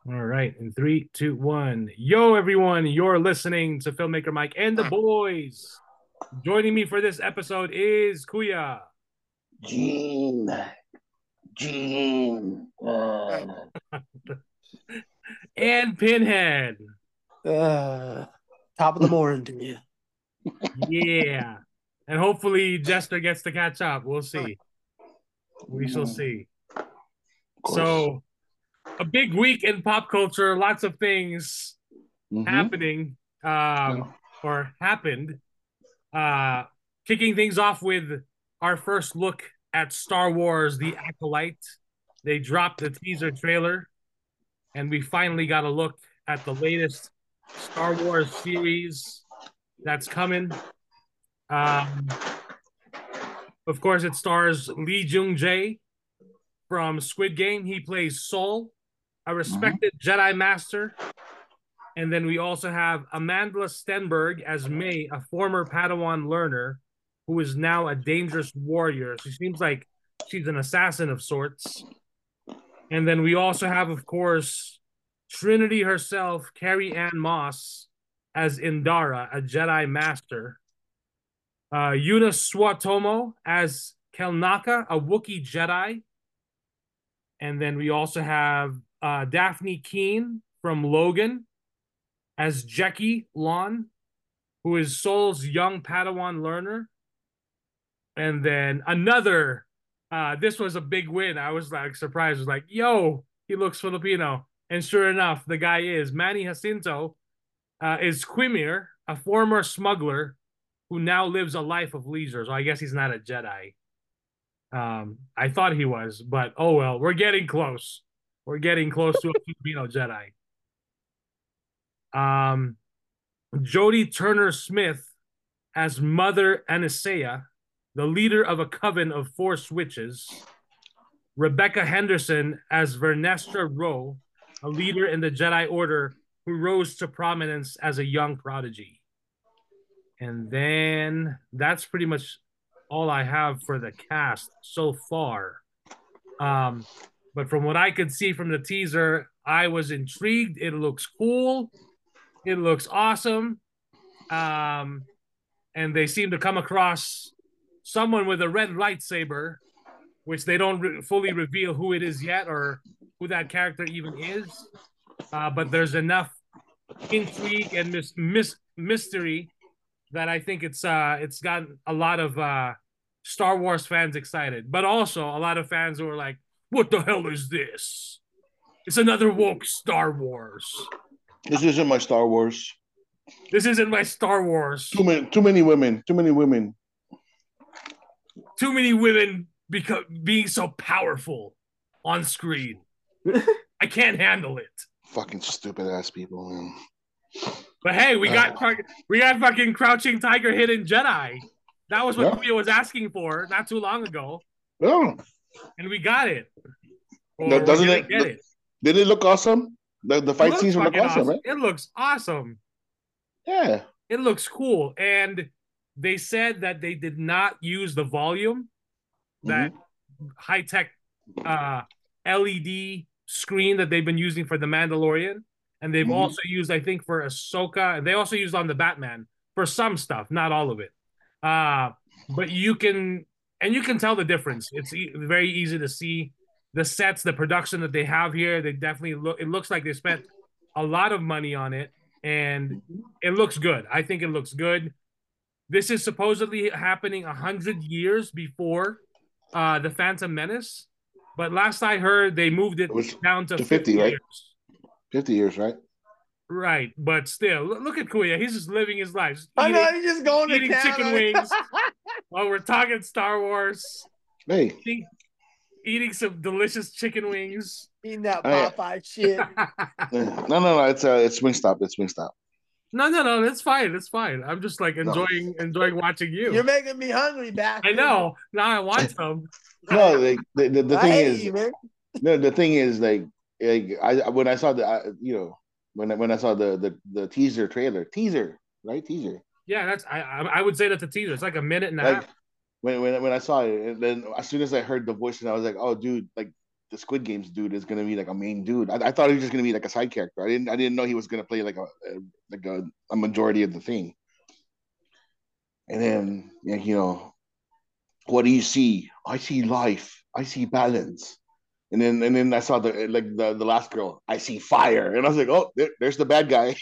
All right. In three, two, one. Yo, everyone. You're listening to Filmmaker Mike and the boys. Joining me for this episode is Kuya Gene, Gene. and Pinhead. Uh, Top of the morning to you. Yeah. And hopefully Jester gets to catch up. We'll see. We shall see. So, a big week in pop culture. Lots of things happening or happened. Kicking things off with our first look at Star Wars The Acolyte. They dropped the teaser trailer, and we finally got a look at the latest Star Wars series that's coming. Of course, it stars Lee Jung Jae from Squid Game. He plays Sol, a respected Jedi Master. And then we also have Amanda Stenberg as May, a former Padawan learner who is now a dangerous warrior. She seems like she's an assassin of sorts. And then we also have, of course, Trinity herself, Carrie Ann Moss, as Indara, a Jedi Master. Yuna Swatomo as Kelnaka, a Wookiee Jedi. And then we also have Daphne Keene from Logan as Jackie Lon, who is Sol's young Padawan learner. And then another, this was a big win. I was like surprised. I was like, yo, he looks Filipino. And sure enough, the guy is. Manny Jacinto is Quimir, a former smuggler who now lives a life of leisure. So I guess he's not a Jedi. I thought he was, but oh well, we're getting close. We're getting close to a Filipino Jedi. Jodie Turner Smith as Mother Anastasia, the leader of a coven of Force witches. Rebecca Henderson as Vernestra Rowe, a leader in the Jedi Order who rose to prominence as a young prodigy. And then that's pretty much all I have for the cast so far. But from what I could see from the teaser, I was intrigued. It looks cool. It looks awesome. And they seem to come across someone with a red lightsaber, which they don't fully reveal who it is yet or who that character even is. But there's enough intrigue and mystery that I think it's got a lot of Star Wars fans excited, but also a lot of fans who are like, "What the hell is this? It's another woke Star Wars. This isn't my Star Wars. This isn't my Star Wars. Too many women. Too many women. Too many women being so powerful on screen. I can't handle it. Fucking stupid ass people, man. But hey, we got fucking Crouching Tiger, Hidden Jedi. That was what Kuya was asking for not too long ago. Yeah. And we got it. Doesn't it? Get it? Did it look awesome? The fight scenes look awesome, right? It looks awesome. Yeah. It looks cool. And they said that they did not use the volume, that high-tech LED screen that they've been using for The Mandalorian. And they've also used, I think, for Ahsoka. And they also used on the Batman for some stuff, not all of it. But you can tell the difference. It's very easy to see the sets, the production that they have here. They definitely it looks like they spent a lot of money on it, and it looks good. I think it looks good. This is supposedly happening 100 years before the Phantom Menace, but last I heard, they moved it down to 50 years. Right? 50 years, right? Right, but still, look at Kuya. He's just living his life. I know, he's just going eating to town. Chicken wings while we're talking Star Wars. Hey. Eating some delicious chicken wings. Eating that Popeye shit. No. It's Wingstop. It's Wingstop. No. It's fine. It's fine. I'm just like enjoying watching you. You're making me hungry, bastard. I know. Now I want some. No, the thing is, the thing is, like when I saw when I saw the teaser trailer, right? Teaser. Yeah, that's I would say that's a teaser. It's like a minute and a half. When I saw it, and then as soon as I heard the voice, and I was like, oh, dude, like the Squid Games dude is gonna be like a main dude. I thought he was just gonna be like a side character. I didn't know he was gonna play like a majority of the thing. And then what do you see? I see life. I see balance. And then I saw the last girl. I see fire, and I was like, oh, there's the bad guy.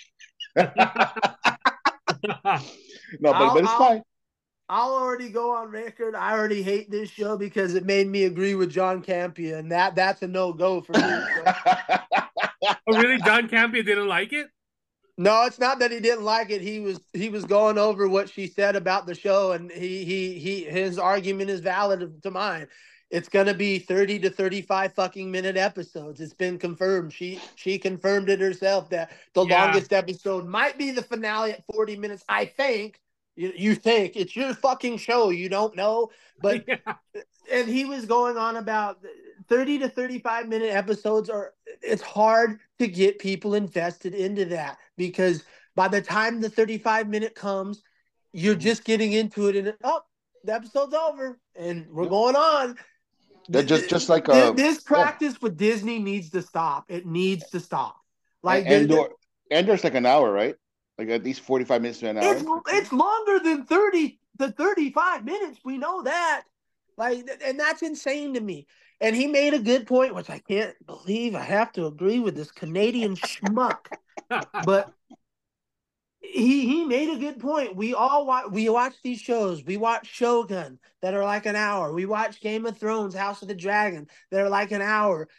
No, but it's fine. I'll already go on record. I already hate this show because it made me agree with John Campea, and that's a no-go for me. So. Oh, really? John Campea didn't like it? No, it's not that he didn't like it. He was going over what she said about the show, and his argument is valid to mine. It's gonna be 30 to 35 fucking minute episodes. It's been confirmed. She confirmed it herself that the longest episode might be the finale at 40 minutes. I think. You think it's your fucking show. You don't know, but and he was going on about 30 to 35 minute episodes it's hard to get people invested into that because by the time the 35-minute comes, you're just getting into it and the episode's over and we're going on. Just like this practice with Disney needs to stop. It needs to stop. Like Andor's like an hour, right? Like at least 45 minutes to an hour. It's longer than 30 to 35 minutes. We know that. And that's insane to me. And he made a good point, which I can't believe I have to agree with this Canadian schmuck. But he made a good point. We watch these shows. We watch Shogun that are like an hour. We watch Game of Thrones, House of the Dragon that are like an hour.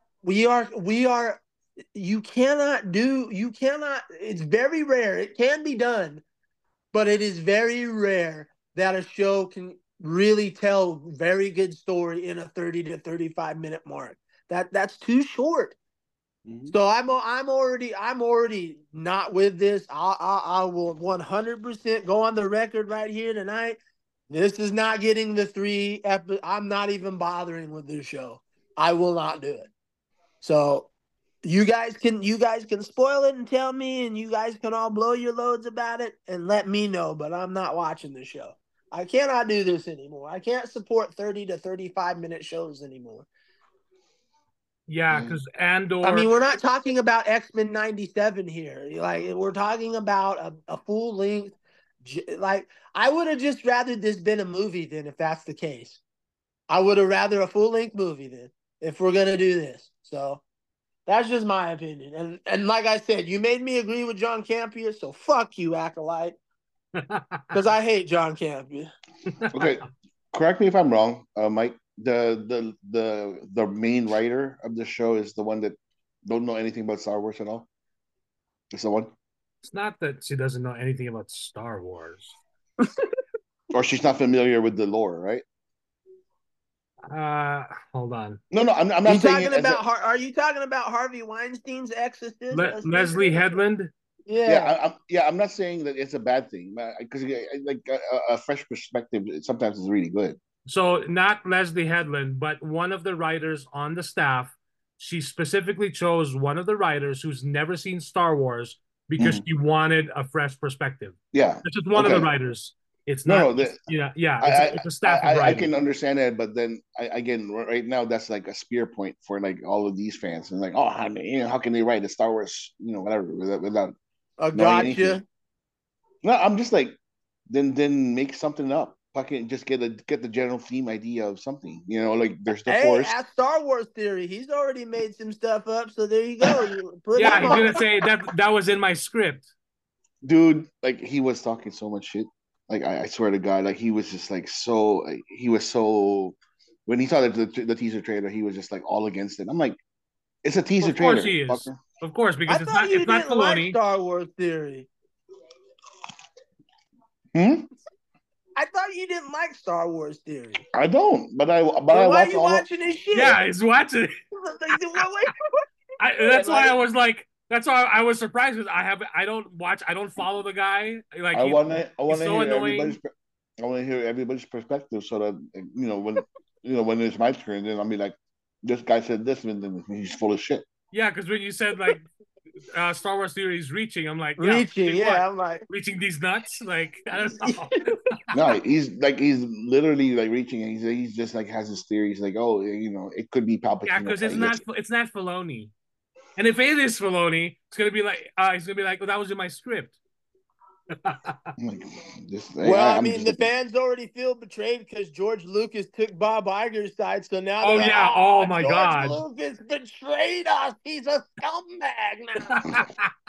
You cannot, it's very rare. It can be done, but it is very rare that a show can really tell very good story in a 30 to 35 minute mark. That's too short. Mm-hmm. So I'm already not with this. I will 100% go on the record right here tonight. This is not getting the 3 episodes. I'm not even bothering with this show. I will not do it. So you guys can spoil it and tell me, and you guys can all blow your loads about it and let me know, but I'm not watching the show. I cannot do this anymore. I can't support 30 to 35 minute shows anymore. Yeah, because Andor. I mean, we're not talking about X-Men 97 here. Like, we're talking about a full length. Like, I would have just rather this been a movie then, if that's the case. I would have rather a full length movie then, if we're gonna do this. So. That's just my opinion. And like I said, you made me agree with John Campea, so fuck you, Acolyte. Because I hate John Campea. Okay, correct me if I'm wrong, Mike. The main writer of the show is the one that don't know anything about Star Wars at all? It's the one? It's not that she doesn't know anything about Star Wars. Or she's not familiar with the lore, right? Hold on. No, I'm not saying. Are you talking about Harvey Weinstein's exorcist? Leslie Headland. Yeah, I'm not saying that it's a bad thing because like a fresh perspective sometimes is really good. So not Leslie Headland, but one of the writers on the staff. She specifically chose one of the writers who's never seen Star Wars because she wanted a fresh perspective. Yeah, it's just one of the writers. It's not. It's a staff. I can understand that, but then again, right now that's like a spear point for like all of these fans, and like, oh, how can they write a Star Wars, whatever, without gotcha. Anything. No, I'm just like, then make something up. Fucking just get the general theme idea of something, like there's the Force. At Star Wars Theory, he's already made some stuff up, so there you go. I'm gonna say that was in my script, dude. Like he was talking so much shit. Like I swear to God, like he was just like so. He was so. When he saw the teaser trailer, he was just like all against it. I'm like, it's a teaser trailer. Of course he is. Of course, because it's not Filoni. Like Star Wars Theory. I thought you didn't like Star Wars Theory. I don't, but I watch. Why are you watching this shit? Yeah, he's watching it. That's why I was like. That's why I was surprised because I don't follow the guy. Like I want to hear everybody's perspective so that when it's my turn, then I'll be like, this guy said this, and then he's full of shit. Yeah, because when you said like Star Wars theories reaching. I'm like, reaching. Yeah, what? I'm like Reaching these nuts? Like, I don't know. No, he's literally like reaching. He's just like has his theories. Like, oh, it could be Palpatine. Yeah, because Okay, it's not Filoni. And if it is Filoni, it's gonna be like he's gonna be like, well, that was in my script. I'm like, well, I'm the fans already feel betrayed because George Lucas took Bob Iger's side. So now Oh they're yeah, like, oh my George God. Lucas betrayed us. He's a scumbag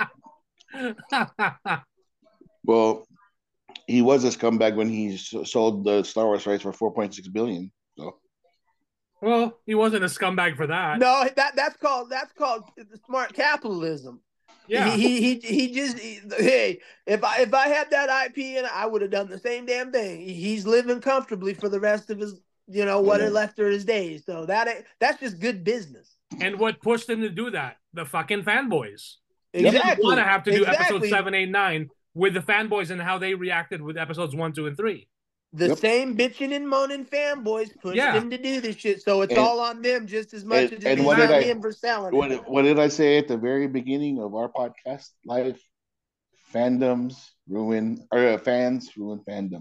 now. Well, he was a scumbag when he sold the Star Wars rights for 4.6 billion. So, well, he wasn't a scumbag for that. No, that's called smart capitalism. Yeah, he just hey, if I had that IP and I would have done the same damn thing. He's living comfortably for the rest of his what are left of his days. So that's just good business. And what pushed him to do that? The fucking fanboys. Exactly. He didn't want to have to do episode 7, 8, 9 with the fanboys and how they reacted with episodes 1, 2, and 3. The same bitching and moaning fanboys pushed him to do this shit. So it's all on them just as much as it's on him for selling it. What did I say at the very beginning of our podcast? Life, fandoms ruin, or fans ruin fandom.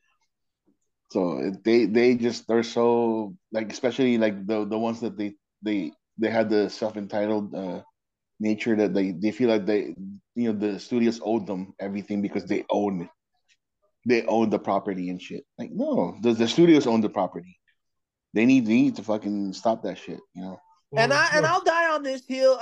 So they're so like, especially like the ones that they had the self-entitled nature that they feel like the studios owed them everything because they own the property and shit. Like, no, the studios own the property. They need to fucking stop that shit, And I'll die on this hill,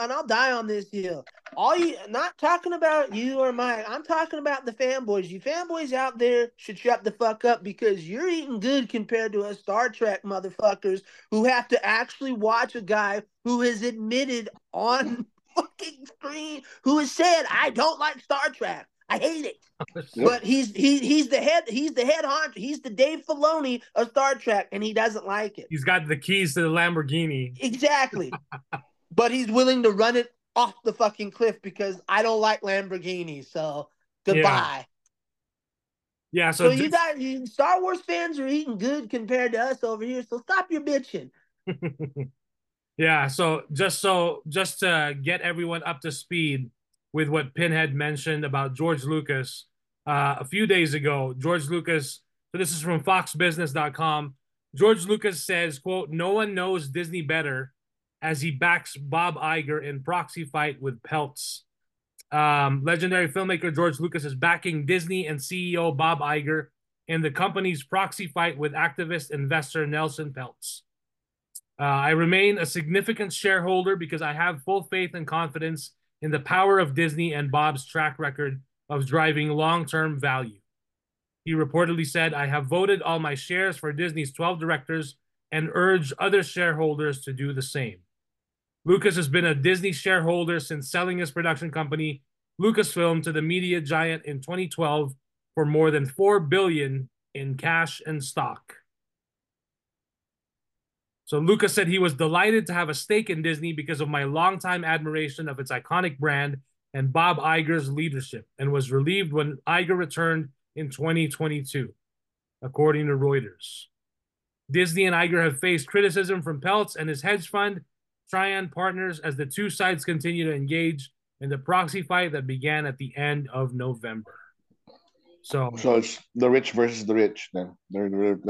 All you, not talking about you or Mike. I'm talking about the fanboys. You fanboys out there should shut the fuck up because you're eating good compared to us Star Trek motherfuckers who have to actually watch a guy who has admitted on fucking screen, who has said, I don't like Star Trek. I hate it. But he's the head honcho. He's the Dave Filoni of Star Trek, and he doesn't like it. He's got the keys to the Lamborghini. Exactly. But he's willing to run it off the fucking cliff because I don't like Lamborghinis. So goodbye. Yeah. So you Star Wars fans are eating good compared to us over here. So stop your bitching. Yeah. So just to get everyone up to speed with what Pinhead mentioned about George Lucas, a few days ago, George Lucas, so this is from foxbusiness.com. George Lucas says, quote, no one knows Disney better as he backs Bob Iger in proxy fight with Peltz. Legendary filmmaker George Lucas is backing Disney and CEO Bob Iger in the company's proxy fight with activist investor Nelson Peltz. I remain a significant shareholder because I have full faith and confidence in the power of Disney and Bob's track record of driving long-term value. He reportedly said, I have voted all my shares for Disney's 12 directors and urge other shareholders to do the same. Lucas has been a Disney shareholder since selling his production company, Lucasfilm, to the media giant in 2012 for more than $4 billion in cash and stock. So Lucas said he was delighted to have a stake in Disney because of my longtime admiration of its iconic brand and Bob Iger's leadership, and was relieved when Iger returned in 2022, according to Reuters. Disney and Iger have faced criticism from Peltz and his hedge fund, Trian Partners, as the two sides continue to engage in the proxy fight that began at the end of November. So it's the rich versus the rich. Then they're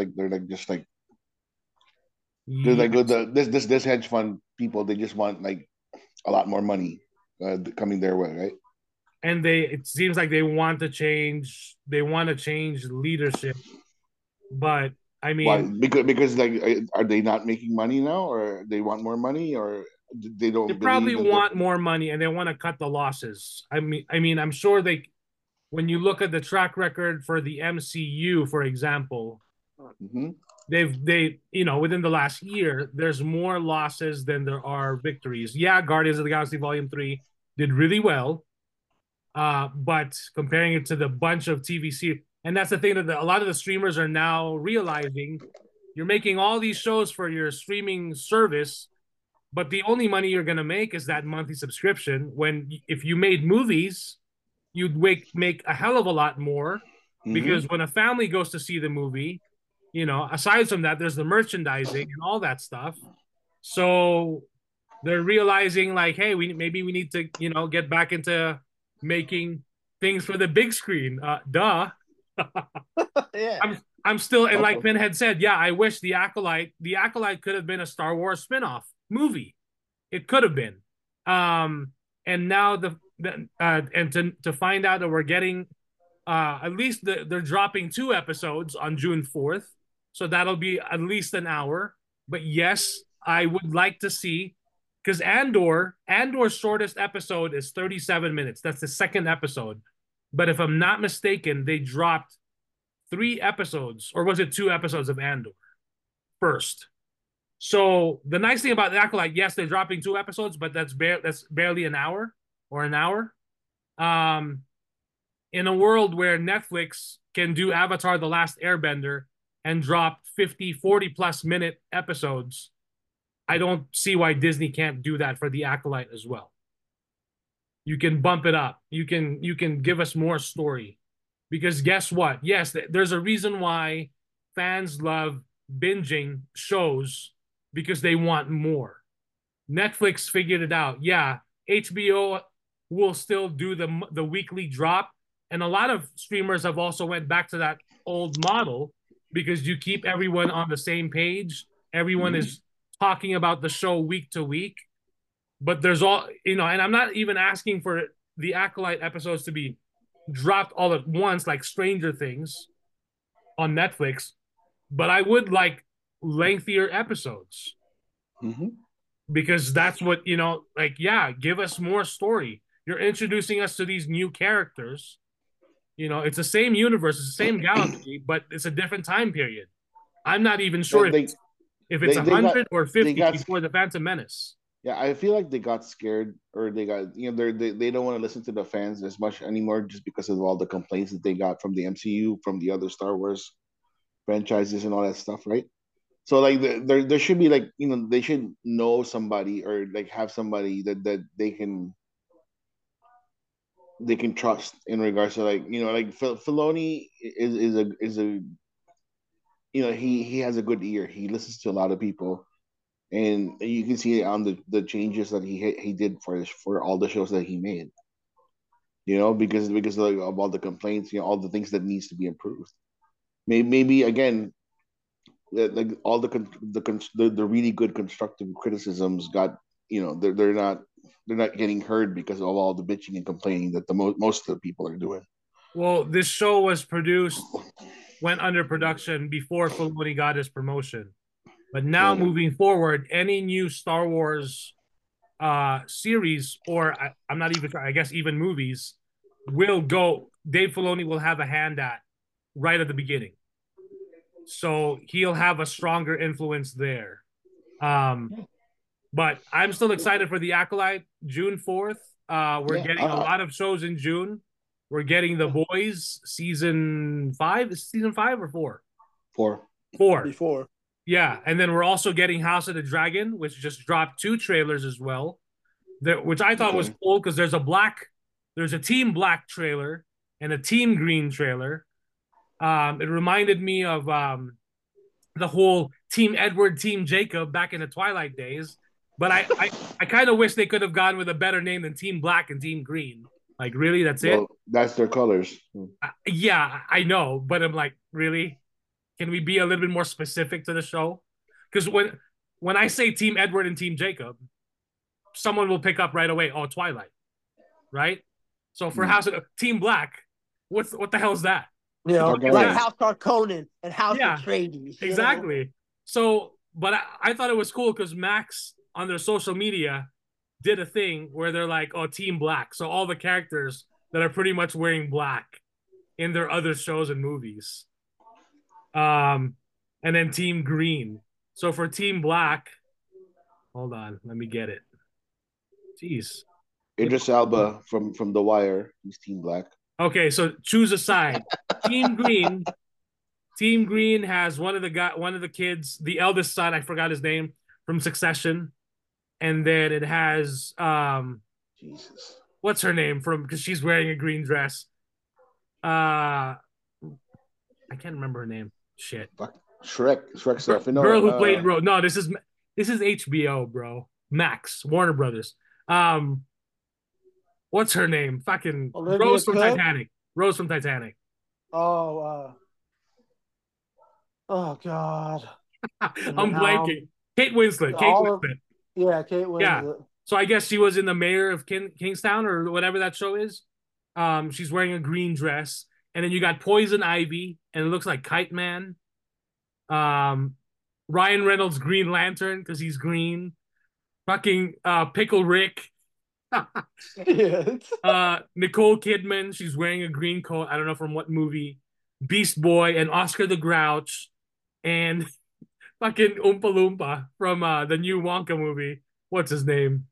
this hedge fund people. They just want like a lot more money coming their way, right? And it seems like they want to change. They want to change leadership, but I mean, why? Because like, are they not making money now, or they want more money, or they don't? They probably want more money, and they want to cut the losses. I mean, I'm sure they. When you look at the track record for the MCU, for example, they within the last year, there's more losses than there are victories. Yeah, Guardians of the Galaxy Volume 3 did really well, but comparing it to the bunch of TV series, and that's the thing that a lot of the streamers are now realizing, you're making all these shows for your streaming service, but the only money you're going to make is that monthly subscription. When if you made movies, you'd make a hell of a lot more, because when a family goes to see the movie, aside from that, there's the merchandising and all that stuff. So they're realizing like, hey, maybe we need to, get back into making things for the big screen. Duh. Yeah. I'm still, and like Also, Pinhead said, yeah, I wish the Acolyte could have been a Star Wars spinoff movie. It could have been. And now and to find out that we're getting at least they're dropping 2 episodes on June 4th, so that'll be at least an hour. But yes, I would like to see, because Andor's shortest episode is 37 minutes. That's the second episode. But if I'm not mistaken, they dropped 3 episodes, or was it 2 episodes of Andor first? So the nice thing about the Acolyte, yes, they're dropping 2 episodes, but that's barely an hour or an hour. Um, in a world where Netflix can do Avatar: The Last Airbender and drop 50, 40 plus minute episodes, I don't see why Disney can't do that for the Acolyte as well. You can bump it up. You can give us more story. Because guess what? Yes, there's a reason why fans love binging shows, because they want more. Netflix figured it out. Yeah, HBO will still do the weekly drop, and a lot of streamers have also went back to that old model, because you keep everyone on the same page. Everyone is talking about the show week to week. But there's and I'm not even asking for the Acolyte episodes to be dropped all at once like Stranger Things on Netflix, but I would like lengthier episodes. Mm-hmm. Because that's what, like, yeah, give us more story. You're introducing us to these new characters. It's the same universe, it's the same galaxy, but it's a different time period. I'm not even sure if it's they got 100 or 50 before the Phantom Menace. Yeah, I feel like they got scared, or they got they don't want to listen to the fans as much anymore, just because of all the complaints that they got from the MCU, from the other Star Wars franchises and all that stuff, right? So like there should be like they should know somebody, or like have somebody that they can trust in regards to like like Filoni is a he has a good ear. He listens to a lot of people, and you can see it on the changes that he did for all the shows that he made. Because of all the complaints, all the things that needs to be improved. Maybe again, like all the really good constructive criticisms got they're not getting heard because of all the bitching and complaining that most of the people are doing. Well, this show was went under production before Filoni got his promotion. But now moving forward, any new Star Wars series, or I'm not even sure, I guess even movies, Dave Filoni will have a hand at right at the beginning. So he'll have a stronger influence there. But I'm still excited for the Acolyte, June 4th. We're getting a lot of shows in June. We're getting The Boys season 5. Is it season 5 or 4? 4. Before. Yeah, and then we're also getting House of the Dragon, which just dropped 2 trailers as well. Which I thought was cool, because there's a Team Black trailer and a Team Green trailer. It reminded me of the whole Team Edward, Team Jacob back in the Twilight days. But I kind of wish they could have gone with a better name than Team Black and Team Green. Like, really, that's it? That's their colors. Yeah, I know, but I'm like, really? Can we be a little bit more specific to the show? Because when I say Team Edward and Team Jacob, someone will pick up right away, oh, Twilight, right? So for House of Team Black, what the hell is that? Like House Harkonnen and House Atreides. Exactly. So, but I thought it was cool because Max on their social media did a thing where they're like, oh, Team Black. So all the characters that are pretty much wearing black in their other shows and movies. And then Team Green. So for Team Black, hold on, let me get it. Jeez. Idris Elba from The Wire. He's Team Black. Okay, so choose a side. Team Green. Team Green has one of the kids, the eldest son, I forgot his name, from Succession. And then it has Jesus. What's her name because she's wearing a green dress. I can't remember her name. Shit. Shrek stuff. Girl who played Rose. No, this is HBO, bro. Max, Warner Brothers. What's her name? Fucking Olivia Rose from Cook. Titanic. Rose from Titanic. Oh, oh God. I'm blanking. Kate Winslet. Kate All of Winslet. yeah, Kate Yeah. Winslet. So I guess she was in the Mayor of Kingstown or whatever that show is. She's wearing a green dress, and then you got Poison Ivy, and it looks like Kite Man. Ryan Reynolds Green Lantern because he's green. Fucking Pickle Rick. Yes. Nicole Kidman, she's wearing a green coat. I don't know from what movie. Beast Boy and Oscar the Grouch, and fucking Oompa Loompa from the new Wonka movie. What's his name?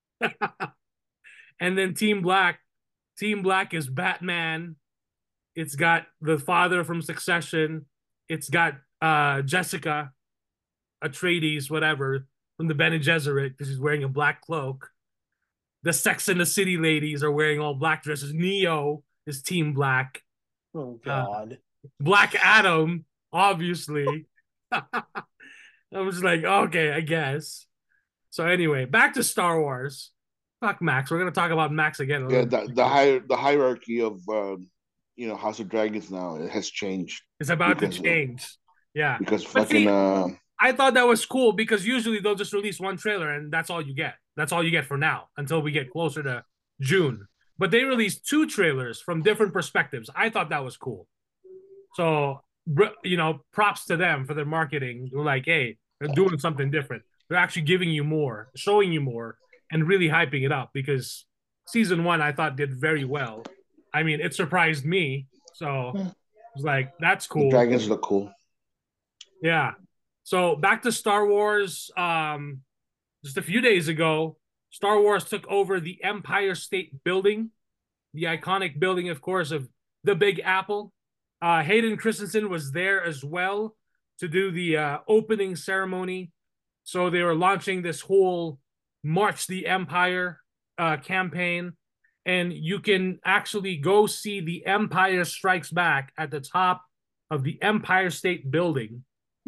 And then Team Black. Team Black is Batman. It's got the father from Succession. It's got Jessica Atreides, whatever, from the Bene Gesserit, because she's wearing a black cloak. The Sex and the City ladies are wearing all black dresses. Neo is Team Black. Oh God. Black Adam, obviously. I was like, okay, I guess. So anyway, back to Star Wars. Fuck Max. We're gonna talk about Max again. Yeah, the hierarchy of House of Dragons now it has changed. It's about to change. Yeah. Because But fucking see, I thought that was cool because usually they'll just release one trailer and that's all you get. That's all you get for now until we get closer to June. But they released 2 trailers from different perspectives. I thought that was cool. So, props to them for their marketing. They're like, hey, they're doing something different. They're actually giving you more, showing you more, and really hyping it up because season 1 I thought did very well. I mean, it surprised me. So I was like, that's cool. The dragons look cool. Yeah. So back to Star Wars. Just a few days ago, Star Wars took over the Empire State Building, the iconic building, of course, of the Big Apple. Hayden Christensen was there as well to do the opening ceremony. So they were launching this whole March the Empire campaign. And you can actually go see the Empire Strikes Back at the top of the Empire State Building.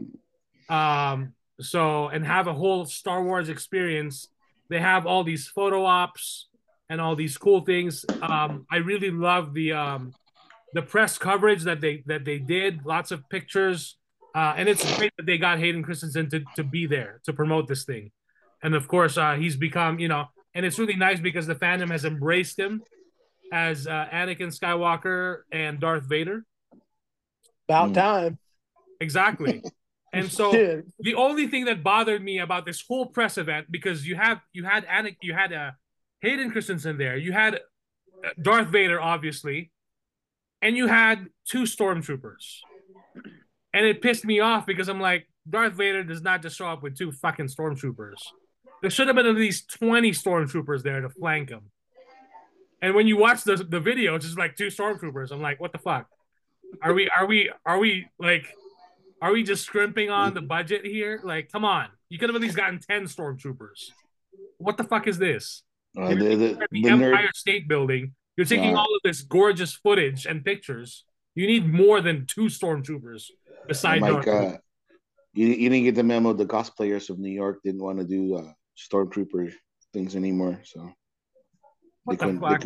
And have a whole Star Wars experience. They have all these photo ops and all these cool things. I really love the press coverage that they did. Lots of pictures, and it's great that they got Hayden Christensen to be there to promote this thing. And of course, he's become and it's really nice because the fandom has embraced him as Anakin Skywalker and Darth Vader. About time. Exactly. And so the only thing that bothered me about this whole press event, because you had Hayden Christensen there, you had Darth Vader, obviously, and you had 2 stormtroopers. And it pissed me off because I'm like, Darth Vader does not just show up with 2 fucking stormtroopers. There should have been at least 20 stormtroopers there to flank him. And when you watch the video, it's just like 2 stormtroopers. I'm like, what the fuck? Are we just scrimping on the budget here? Like, come on. You could have at least gotten 10 stormtroopers. What the fuck is this? The Empire State Building. You're taking all of this gorgeous footage and pictures. You need more than 2 stormtroopers besides Mike, you didn't get the memo. The cosplayers of New York didn't want to do stormtrooper things anymore. So what the fuck?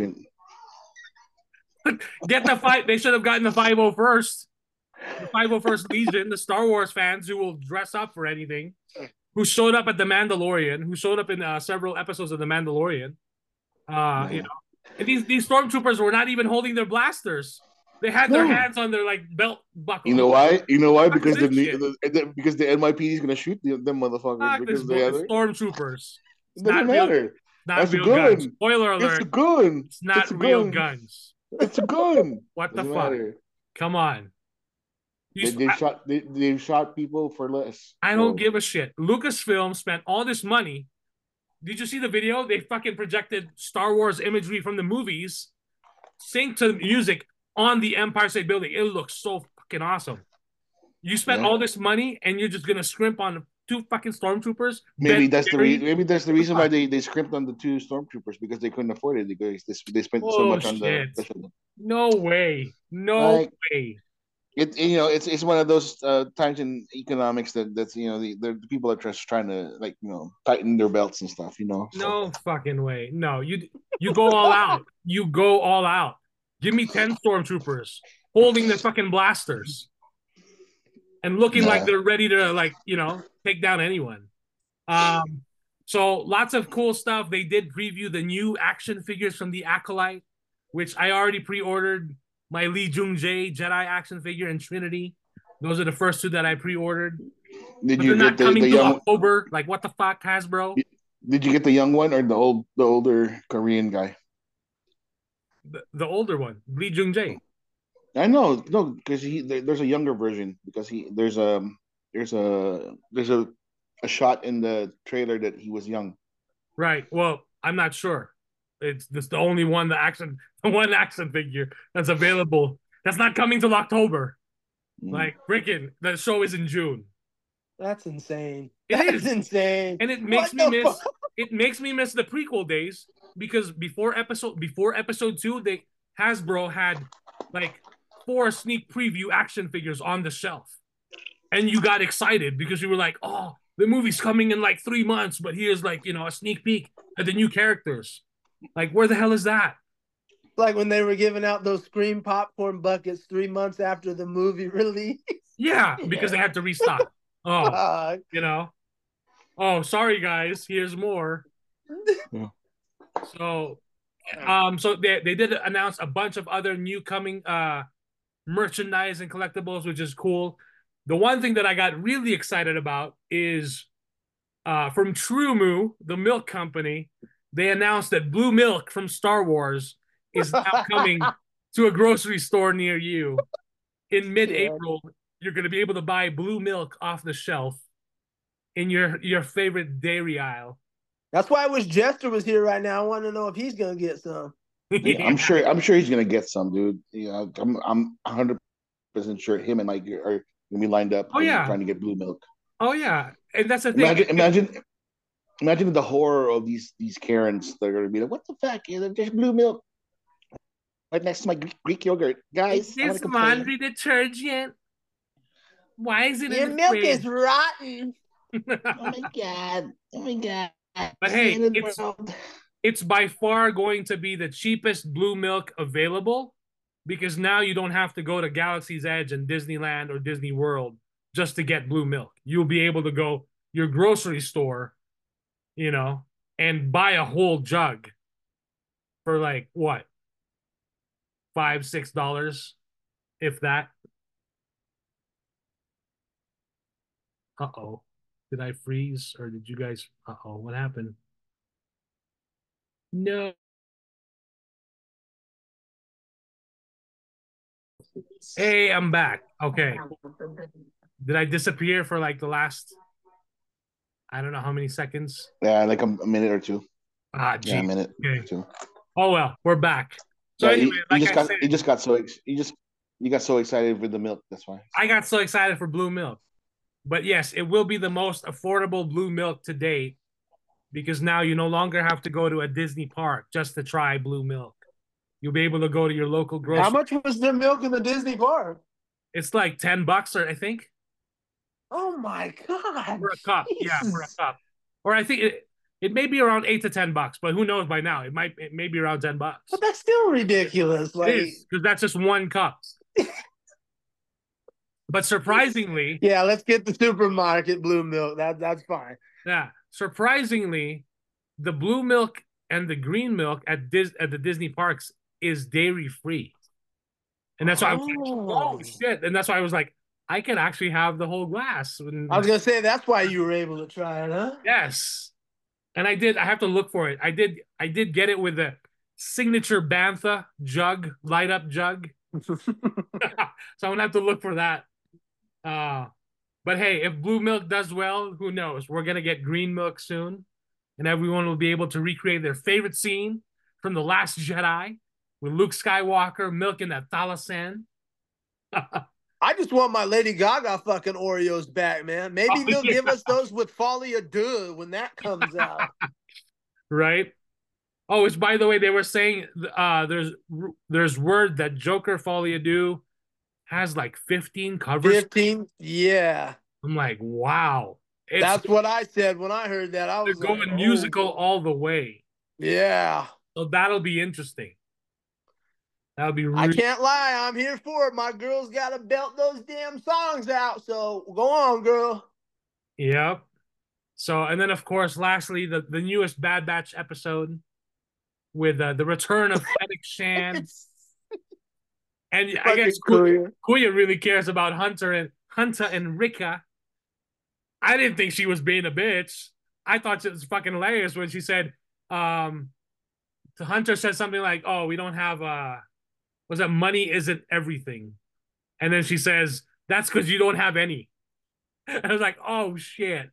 Get the fight. They should have gotten the 501st. The 501st Legion, the Star Wars fans who will dress up for anything, who showed up at The Mandalorian, who showed up in several episodes of The Mandalorian. And these stormtroopers were not even holding their blasters. They had their hands on their belt buckle. You know why? Because because the NYPD is gonna shoot them motherfuckers because they are stormtroopers. It doesn't matter. Not real guns. Spoiler alert. It's a gun. It's not real guns. It's a gun. What the fuck? Come on. They've shot people for less. I don't give a shit. Lucasfilm spent all this money. Did you see the video? They fucking projected Star Wars imagery from the movies, synced to the music on the Empire State Building. It looks so fucking awesome. You spent all this money and you're just gonna scrimp on 2 fucking stormtroopers? Maybe that's the reason why they scrimped on the 2 stormtroopers because they couldn't afford it because they spent so much on the special. No way. No way. it's one of those times in economics that's the people are just trying to like tighten their belts and stuff. So No fucking way. No, you go all out. You go all out. Give me 10 stormtroopers holding their fucking blasters and looking like yeah, they're ready to take down anyone. Um, so lots of cool stuff. They did preview the new action figures from the Acolyte, which I already pre-ordered. My Lee Jung Jae Jedi action figure and Trinity. Those are the first two that I pre-ordered. did But you they're get not the coming till young? October. Like, what the fuck, Hasbro? Did you get the young one or the older Korean guy? The older one, Lee Jung Jae. I know, no, because there's a younger version because there's a shot in the trailer that he was young. Right. Well, I'm not sure. It's just the only one the one action figure that's available. That's not coming till October. Mm. Like freaking, the show is in June. That's insane. It That's is, insane. and What the fuck? it makes me miss the prequel days because before episode 2, they Hasbro had like 4 sneak preview action figures on the shelf, and you got excited because you were like, oh, the movie's coming in like 3 months, but here's like a sneak peek at the new characters. Like, where the hell is that? Like when they were giving out those Scream popcorn buckets 3 months after the movie release. Yeah, because they had to restock. Oh, Fuck. oh, sorry guys, here's more. Yeah. So, so they did announce a bunch of other new coming merchandise and collectibles, which is cool. The one thing that I got really excited about is from TrueMoo, the milk company. They announced that blue milk from Star Wars is now coming to a grocery store near you in mid-April. You're going to be able to buy blue milk off the shelf in your favorite dairy aisle. That's why I wish Jester was here right now. I want to know if he's gonna get some. Yeah, I'm sure he's gonna get some, dude. Yeah, I'm 100% sure him and Mike are gonna be lined up Oh yeah. trying to get blue milk. Oh yeah, and that's the thing. Imagine the horror of these Karens. They're gonna be like, "What the fuck? There's blue milk right next to my Greek yogurt, guys." Is this laundry detergent? Why is it your in the milk fridge? is rotten? Oh my god! Oh my god! But hey, it's by far going to be the cheapest blue milk available because now you don't have to go to Galaxy's Edge and Disneyland or Disney World just to get blue milk. You'll be able to go your grocery store, and buy a whole jug for like what? $5-6, if that. Uh-oh. Did I freeze or did you guys? Uh-oh, what happened? No. Hey, I'm back. Okay. Did I disappear for like the last, I don't know how many seconds? Yeah, like a minute or two. Geez. Yeah, a minute okay. or two. Oh well, we're back. So yeah, anyway, you got so excited with the milk. That's why I got so excited for blue milk. But yes, it will be the most affordable blue milk to date because now you no longer have to go to a Disney park just to try blue milk. You'll be able to go to your local grocery. How much was the milk in the Disney park? It's like $10, or I think. Oh my god! For a cup, Jesus. yeah, for a cup. Or I think it may be around $8 to $10, but who knows by now? It may be around $10. But that's still ridiculous. Like, because that's just one cup. But surprisingly, yeah, let's get the supermarket blue milk. That's fine. Yeah, surprisingly, the blue milk and the green milk at the Disney parks is dairy free, and that's why I was like, "Oh shit!" And that's why I was like, "I can actually have the whole glass." I was gonna say that's why you were able to try it, huh? Yes, and I did. I have to look for it. I did get it with the signature Bantha jug, light up jug. So I'm gonna have to look for that. But hey, if blue milk does well, who knows? We're gonna get green milk soon, and everyone will be able to recreate their favorite scene from The Last Jedi with Luke Skywalker milking that thalassane. I just want my Lady Gaga fucking Oreos back, man. Maybe they'll give us those with Folie à Deux when that comes out. Right? Oh, which by the way, they were saying there's word that Joker Folie à Deux has like 15 covers. 15? Yeah. I'm like, wow. That's what I said when I heard that. I They're was like, going oh, musical all the way. yeah. So that'll be interesting. That'll be I really can't lie. I'm here for it. My girl's got to belt those damn songs out. So go on, girl. Yep. So, and then of course, lastly, the newest Bad Batch episode with the return of Fennec Shan. And I guess Kuya really cares about Hunter and Rika. I didn't think she was being a bitch. I thought it was fucking hilarious when she said, Hunter said something like, "Oh, we don't have was that money isn't everything," and then she says, "That's because you don't have any." I was like, "Oh shit."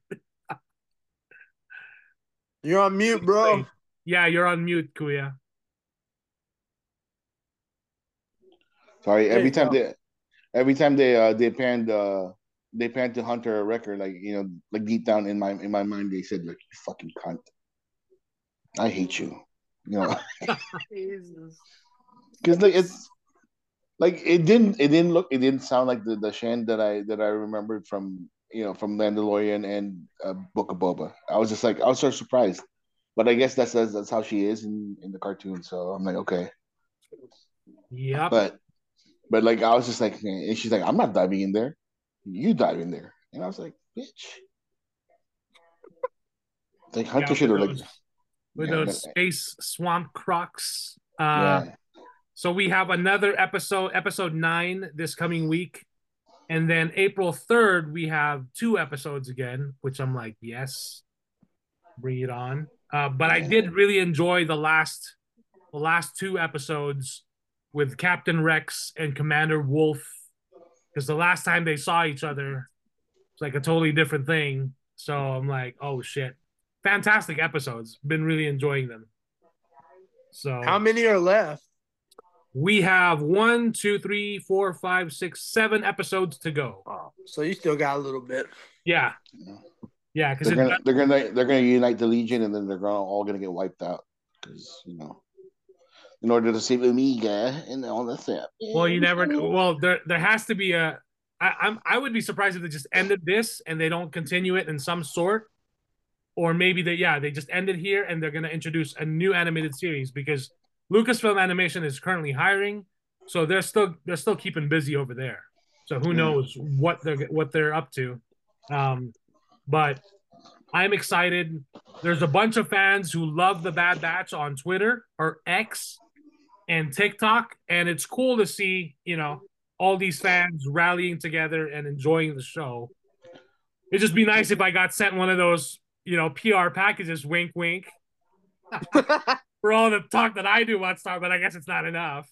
You're on mute, bro. Yeah, you're on mute, Kuya. Sorry, every time they panned to Hunter a record, like like deep down in my mind they said like, you fucking cunt. I hate you. Jesus. Because like it's like it didn't sound like the Shan that I remembered from from Mandalorian and Book of Boba. I was so surprised. But I guess that's how she is in the cartoon. So I'm like, okay. Yeah. But like I was just like, man, and she's like, I'm not diving in there. You dive in there. And I was like, bitch. Like Hunter should have with those space swamp crocs. Yeah. So we have another episode 9 this coming week. And then April 3rd, we have 2 episodes again, which I'm like, yes, bring it on. But I did really enjoy the last 2 episodes with Captain Rex and Commander Wolf, because the last time they saw each other, it's like a totally different thing. So I'm like, oh shit, fantastic episodes. Been really enjoying them. So how many are left? We have 1, 2, 3, 4, 5, 6, 7 episodes to go. Oh, so you still got a little bit. Yeah, because they're gonna unite the Legion, and then they're all gonna get wiped out because in order to save Omega and all that stuff. Well, you never. Well, there has to be a. I would be surprised if they just ended this and they don't continue it in some sort, or maybe they just end it here and they're gonna introduce a new animated series, because Lucasfilm Animation is currently hiring, so they're still keeping busy over there. So who knows what they're up to. But I'm excited. There's a bunch of fans who love the Bad Batch on Twitter or X and TikTok, and it's cool to see all these fans rallying together and enjoying the show. It'd just be nice if I got sent one of those PR packages, wink wink, for all the talk that I do about Star, but I guess it's not enough.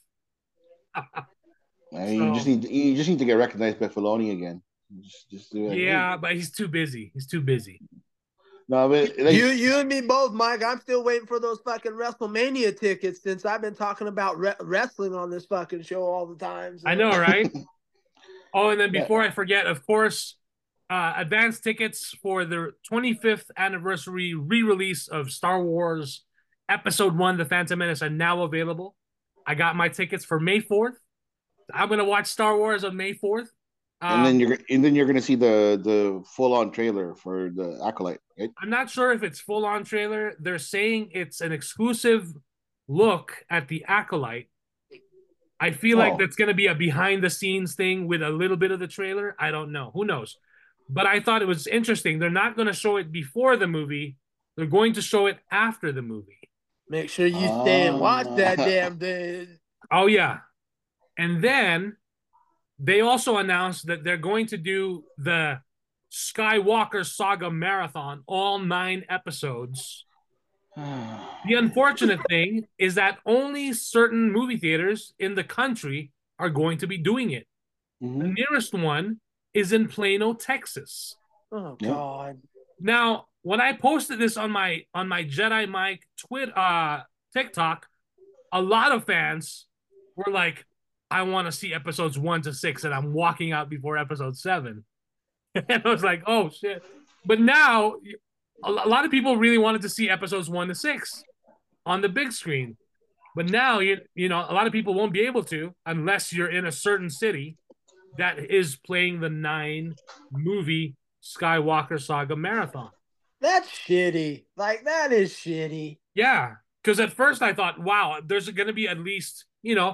You just need to get recognized by Filoni again. Just do it. Yeah, but he's too busy. No, but you and me both, Mike. I'm still waiting for those fucking WrestleMania tickets, since I've been talking about wrestling on this fucking show all the time. So. I know, right? Oh, and then before I forget, of course, advance tickets for the 25th anniversary re-release of Star Wars Episode 1, The Phantom Menace, are now available. I got my tickets for May 4th. I'm gonna watch Star Wars on May 4th. And then you're gonna see the full-on trailer for the Acolyte, right? I'm not sure if it's full-on trailer. They're saying it's an exclusive look at the Acolyte. I feel like that's gonna be a behind-the-scenes thing with a little bit of the trailer. I don't know. Who knows? But I thought it was interesting. They're not gonna show it before the movie. They're going to show it after the movie. Make sure you stay and watch that damn thing. Oh yeah. And then they also announced that they're going to do the Skywalker Saga Marathon, all 9 episodes. The unfortunate thing is that only certain movie theaters in the country are going to be doing it. Mm-hmm. The nearest one is in Plano, Texas. Oh God. Now, when I posted this on my Jedi Mike TikTok, a lot of fans were like, I want to see episodes 1 to 6, and I'm walking out before episode 7. And I was like, oh shit. But now a lot of people really wanted to see episodes 1 to 6 on the big screen. But now a lot of people won't be able to unless you're in a certain city. that is playing the 9-movie Skywalker Saga marathon. That's shitty. Like, that is shitty. Yeah, because at first I thought, wow, there's going to be at least,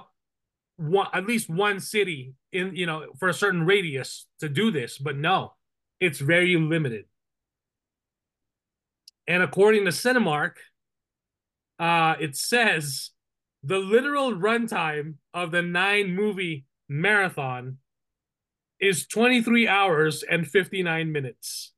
one city in, for a certain radius to do this, but no, it's very limited. And according to Cinemark, it says the literal runtime of the 9-movie marathon is 23 hours and 59 minutes.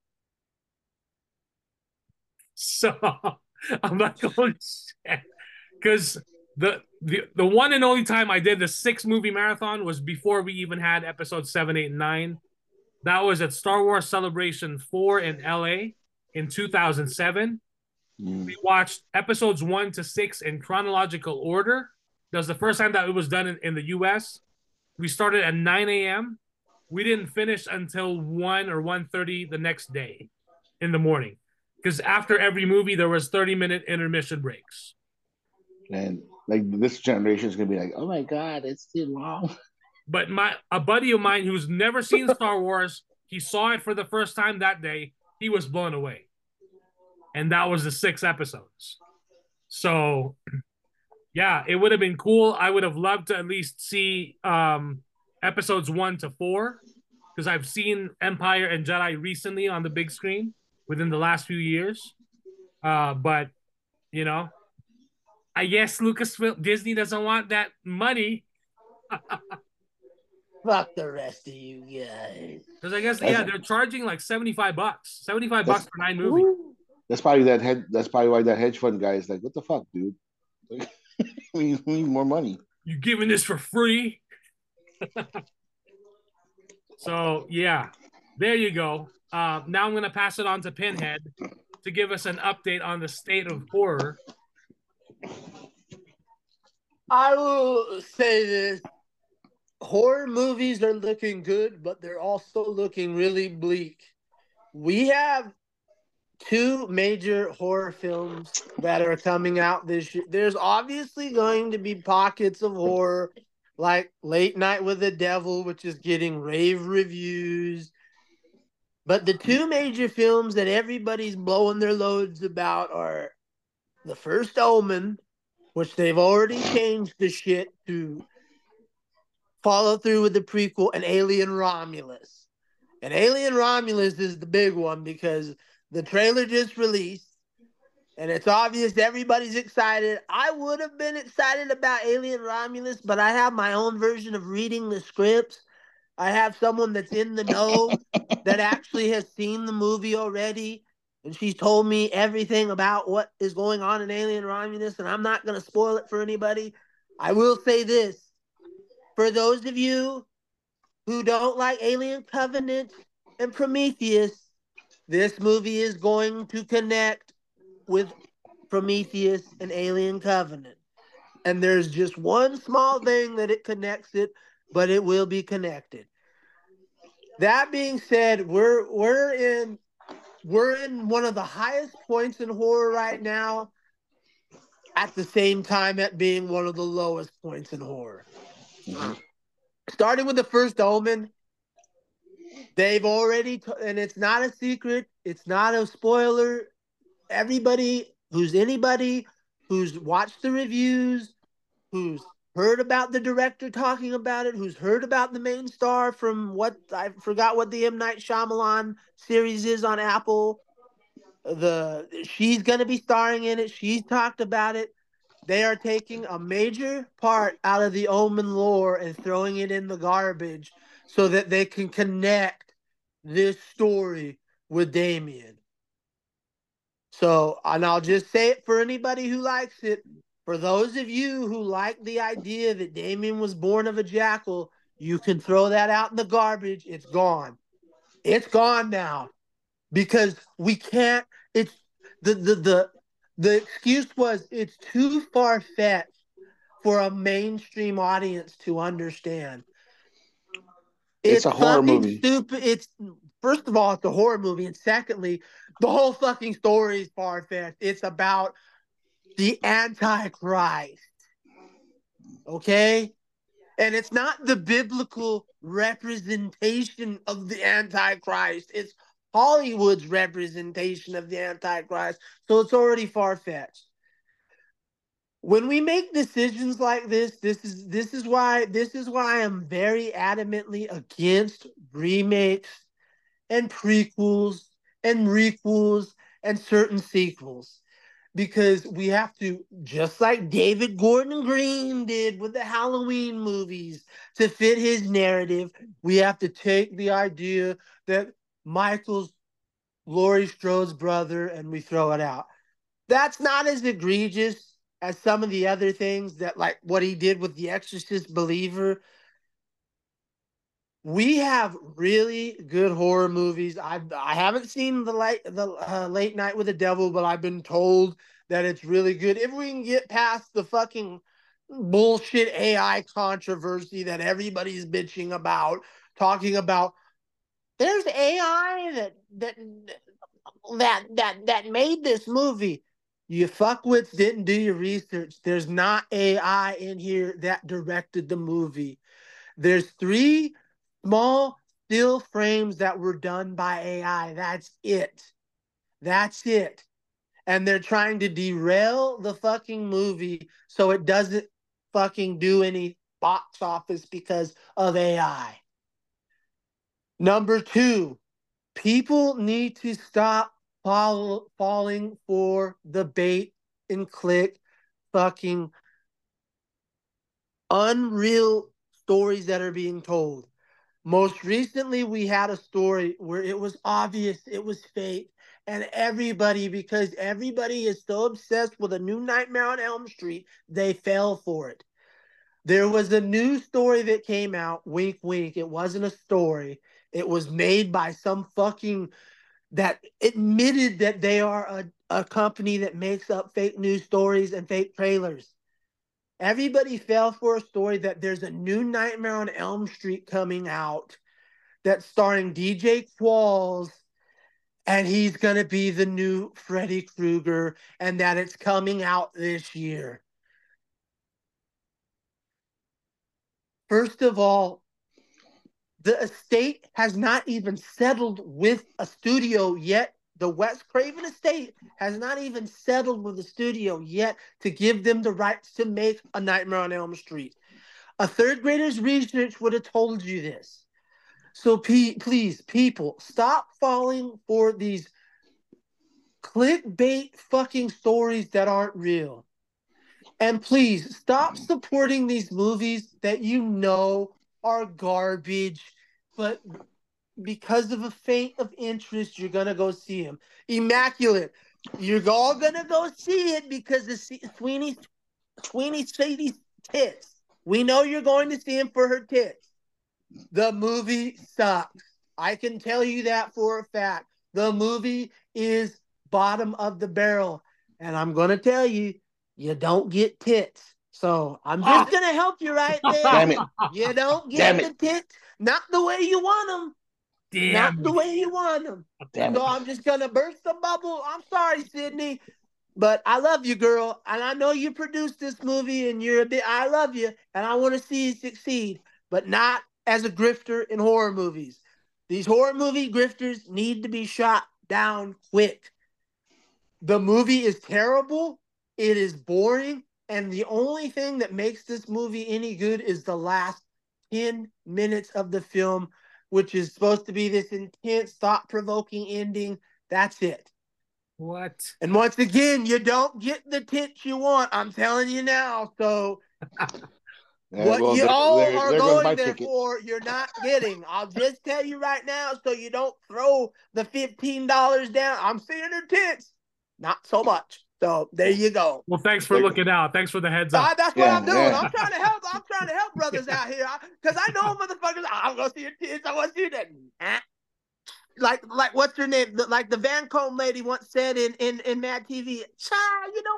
So I'm not going to, because the one and only time I did the 6-movie marathon was before we even had episode 7, 8, and 9. That was at Star Wars Celebration 4 in LA in 2007. We watched episodes 1 to 6 in chronological order. That was the first time that it was done in the US. We started at 9 a.m. We didn't finish until 1 or 1:30 the next day in the morning. Because after every movie, there was 30-minute intermission breaks. And like this generation is gonna be like, oh my God, it's too long. But a buddy of mine who's never seen Star Wars, he saw it for the first time that day. He was blown away. And that was the 6 episodes. So, yeah, it would have been cool. I would have loved to at least see episodes 1 to 4, because I've seen Empire and Jedi recently on the big screen within the last few years. But, I guess Disney doesn't want that money. Fuck the rest of you guys. Because I guess, they're charging like $75. $75 for 9 movies. That's probably why that hedge fund guy is like, what the fuck, dude? we need more money. You giving this for free? So, yeah, there you go. Now I'm going to pass it on to Pinhead to give us an update on the state of horror. I will say this. Horror movies are looking good, but they're also looking really bleak. We have 2 major horror films that are coming out this year. There's obviously going to be pockets of horror, like Late Night with the Devil, which is getting rave reviews. But the 2 major films that everybody's blowing their loads about are The First Omen, which they've already changed the shit to follow through with the prequel, and Alien Romulus. And Alien Romulus is the big one because the trailer just released, and it's obvious everybody's excited. I would have been excited about Alien Romulus, but I have my own version of reading the scripts. I have someone that's in the know that actually has seen the movie already, and she's told me everything about what is going on in Alien Romulus, and I'm not going to spoil it for anybody. I will say this. For those of you who don't like Alien Covenant and Prometheus, this movie is going to connect with Prometheus and Alien Covenant. And there's just one small thing that it connects it, but it will be connected. That being said, we're in one of the highest points in horror right now, at the same time at being one of the lowest points in horror. Mm-hmm. Starting with The First Omen, they've already, and it's not a secret, it's not a spoiler. Anybody who's watched the reviews, who's heard about the director talking about it, who's heard about the main star from I forgot what the M. Night Shyamalan series is on Apple. She's going to be starring in it. She's talked about it. They are taking a major part out of the Omen lore and throwing it in the garbage so that they can connect this story with Damien. So, and I'll just say it for anybody who likes it. For those of you who like the idea that Damien was born of a jackal, you can throw that out in the garbage. It's gone. It's gone now. Because we can't, it's the excuse was it's too far-fetched for a mainstream audience to understand. It's a horror movie. Stupid. First of all, it's a horror movie, and secondly, the whole fucking story is far-fetched. It's about the Antichrist. Okay? And it's not the biblical representation of the Antichrist. It's Hollywood's representation of the Antichrist. So it's already far-fetched. When we make decisions like this is why I'm very adamantly against remakes and prequels and requels and certain sequels. Because we have to, just like David Gordon Green did with the Halloween movies, to fit his narrative, we have to take the idea that Michael's Laurie Strode's brother and we throw it out. That's not as egregious as some of the other things that, like what he did with The Exorcist Believer. We have really good horror movies. I haven't seen the Late Night with the Devil, but I've been told that it's really good. If we can get past the fucking bullshit AI controversy that everybody's bitching about, talking about, there's AI that made this movie. You fuckwits didn't do your research. There's not AI in here that directed the movie. There's 3 small still frames that were done by AI. That's it. That's it. And they're trying to derail the fucking movie so it doesn't fucking do any box office because of AI. Number 2, people need to stop falling for the bait and click fucking unreal stories that are being told. Most recently, we had a story where it was obvious it was fake, and because everybody is so obsessed with a new Nightmare on Elm Street, they fell for it. There was a new story that came out, wink, wink. It wasn't a story. It was made by some fucking that admitted that they are a company that makes up fake news stories and fake trailers. Everybody fell for a story that there's a new Nightmare on Elm Street coming out that's starring DJ Qualls, and he's going to be the new Freddy Krueger, and that it's coming out this year. First of all, the estate has not even settled with a studio yet. The Wes Craven estate has not even settled with the studio yet to give them the rights to make a Nightmare on Elm Street. A third grader's research would have told you this. So please, people, stop falling for these clickbait fucking stories that aren't real. And please, stop supporting these movies that you know are garbage, but because of a feint of interest, you're going to go see them. Immaculate. You're all going to go see it because of Sweeney Sadie's tits. We know you're going to see him for her tits. The movie sucks. I can tell you that for a fact. The movie is bottom of the barrel. And I'm going to tell you, you don't get tits. So I'm just going to help you right there. Damn it. You don't get the tits. Not the way you want them. Not the way you want them. Damn So it. I'm just going to burst the bubble. I'm sorry, Sydney. But I love you, girl. And I know you produced this movie and I love you. And I want to see you succeed. But not as a grifter in horror movies. These horror movie grifters need to be shot down quick. The movie is terrible. It is boring. And the only thing that makes this movie any good is the last 10 minutes of the film, which is supposed to be this intense, thought-provoking ending. That's it. What? And once again, you don't get the tits you want. I'm telling you now. So what you all are going there for, you're not getting. I'll just tell you right now so you don't throw the $15 down. I'm seeing her tits. Not so much. So there you go. Well, thanks for looking out. Thanks for the heads up. That's what I'm doing. Yeah. I'm trying to help. I'm trying to help brothers out here because I know motherfuckers. I'm gonna see your tits. I want to see that. Like what's her name? Like the Van Combe lady once said in Mad TV. Child, you know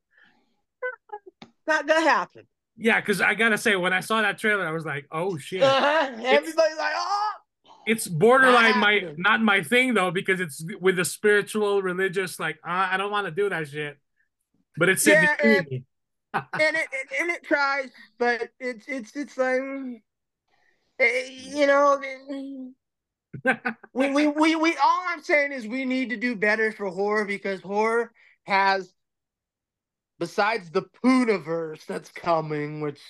what? Not gonna happen. Yeah, because I gotta say, when I saw that trailer, I was like, "Oh shit!" Everybody's like, "Oh." It's borderline not my thing though, because it's with the spiritual, religious. Like, I don't want to do that shit. But it's and it tries, but it's like, You know, we all I'm saying is we need to do better for horror because horror has, besides the Poonaverse that's coming, which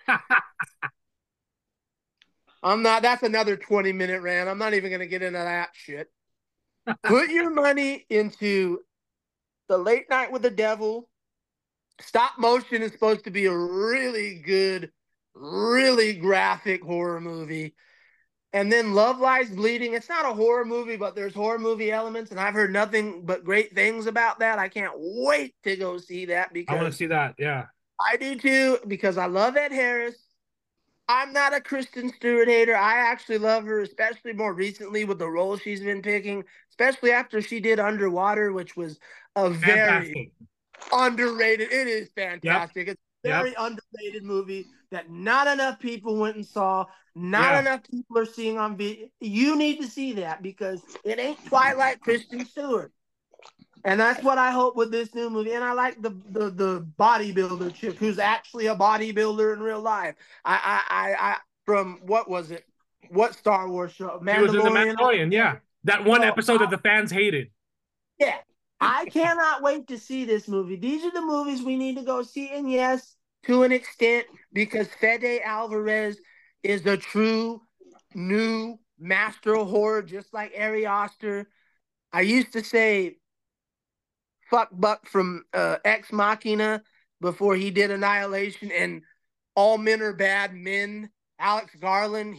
I'm not, that's another 20-minute rant. I'm not even going to get into that shit. Put your money into The Late Night with the Devil. Stop motion is supposed to be a really good, really graphic horror movie. And then Love Lies Bleeding. It's not a horror movie, but there's horror movie elements, and I've heard nothing but great things about that. I can't wait to go see that I want to because see that. Yeah. I do too, because I love Ed Harris. I'm not a Kristen Stewart hater. I actually love her, especially more recently with the role she's been picking, especially after she did Underwater, which was a very Fantastic. underrated. It is Yep. fantastic. It's a very underrated movie that not enough people went and saw. Not Yeah. enough people are seeing on video. You need to see that because it ain't Twilight Kristen Stewart. And that's what I hope with this new movie. And I like the bodybuilder chick who's actually a bodybuilder in real life. I from what was it? What Star Wars show? He was in the Mandalorian. Mandalorian. Yeah. That one So, episode that the fans hated. yeah. I cannot wait to see this movie. These are the movies we need to go see. And yes, to an extent, because Fede Alvarez is a true new master of horror, just like Ari Aster. I used to say fuck Buck from Ex Machina before he did Annihilation and All Men Are Bad Men. Alex Garland,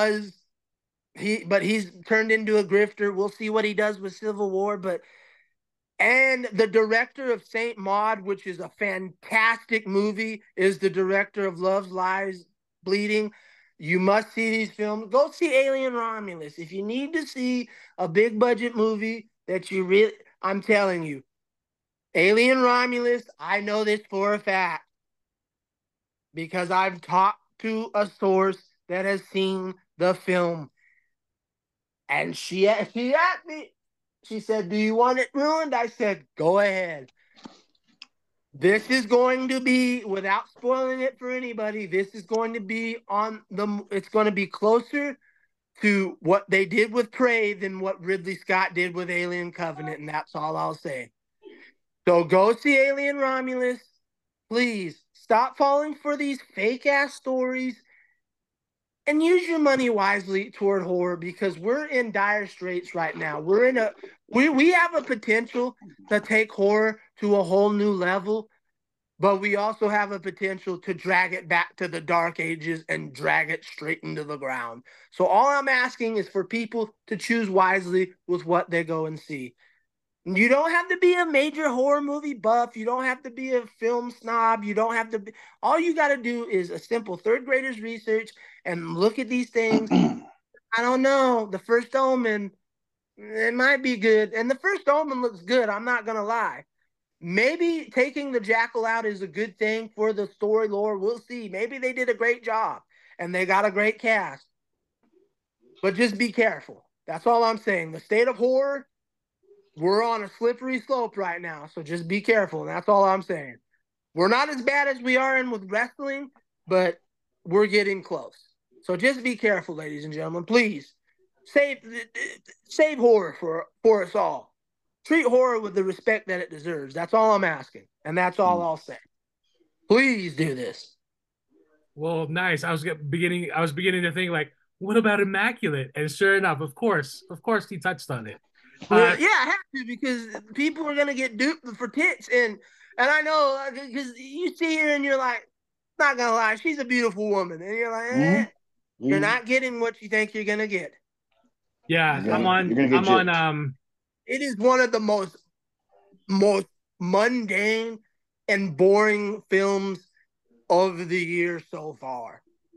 but he's turned into a grifter. We'll see what he does with Civil War, and the director of Saint Maud, which is a fantastic movie, is the director of Love Lies Bleeding. You must see these films. Go see Alien Romulus. If you need to see a big budget movie that you really, I'm telling you, Alien Romulus, I know this for a fact because I've talked to a source that has seen the film. And she asked me, she said, "Do you want it ruined?" I said, "Go ahead." This is going to be, without spoiling it for anybody, this is going to be it's going to be closer to what they did with Prey than what Ridley Scott did with Alien Covenant, and that's all I'll say. So go see Alien Romulus. Please stop falling for these fake ass stories and use your money wisely toward horror because we're in dire straits right now. We have a potential to take horror to a whole new level, but we also have a potential to drag it back to the dark ages and drag it straight into the ground. So all I'm asking is for people to choose wisely with what they go and see. You don't have to be a major horror movie buff. You don't have to be a film snob. You don't have to be. All you got to do is a simple third grader's research and look at these things. I don't know. The First Omen, it might be good. And the First Omen looks good. I'm not going to lie. Maybe taking the Jackal out is a good thing for the story lore. We'll see. Maybe they did a great job and they got a great cast. But just be careful. That's all I'm saying. The state of horror, we're on a slippery slope right now, so just be careful. And that's all I'm saying. We're not as bad as we are in with wrestling, but we're getting close. So just be careful, ladies and gentlemen. Please save horror for us all. Treat horror with the respect that it deserves. That's all I'm asking, and that's all I'll say. Please do this. Well, nice. I was beginning to think like, what about Immaculate? And sure enough, of course, he touched on it. Yeah, I have to because people are gonna get duped for tits, and I know because you see her and you're like, not gonna lie, she's a beautiful woman, and you're like, you're not getting what you think you're gonna get. Yeah, I'm on. It is one of the most mundane and boring films of the year so far.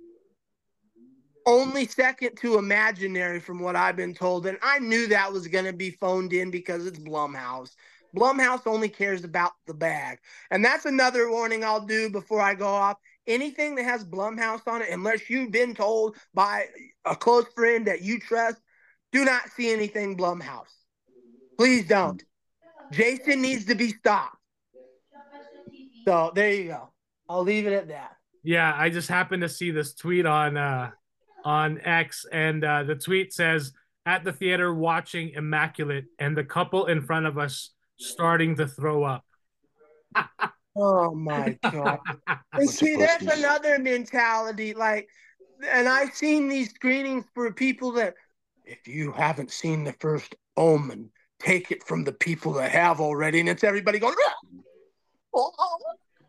Only second to Imaginary from what I've been told. And I knew that was going to be phoned in because it's Blumhouse. Blumhouse only cares about the bag. And that's another warning I'll do before I go off. Anything that has Blumhouse on it, unless you've been told by a close friend that you trust, do not see anything Blumhouse. Please don't. Jason needs to be stopped. So there you go. I'll leave it at that. Yeah, I just happened to see this tweet on on X, and the tweet says, "At the theater watching Immaculate, and the couple in front of us starting to throw up." Oh my God. And see, that's another mentality. Like, and I've seen these screenings for people that, if you haven't seen the first Omen, take it from the people that have already. And it's everybody going, oh, oh.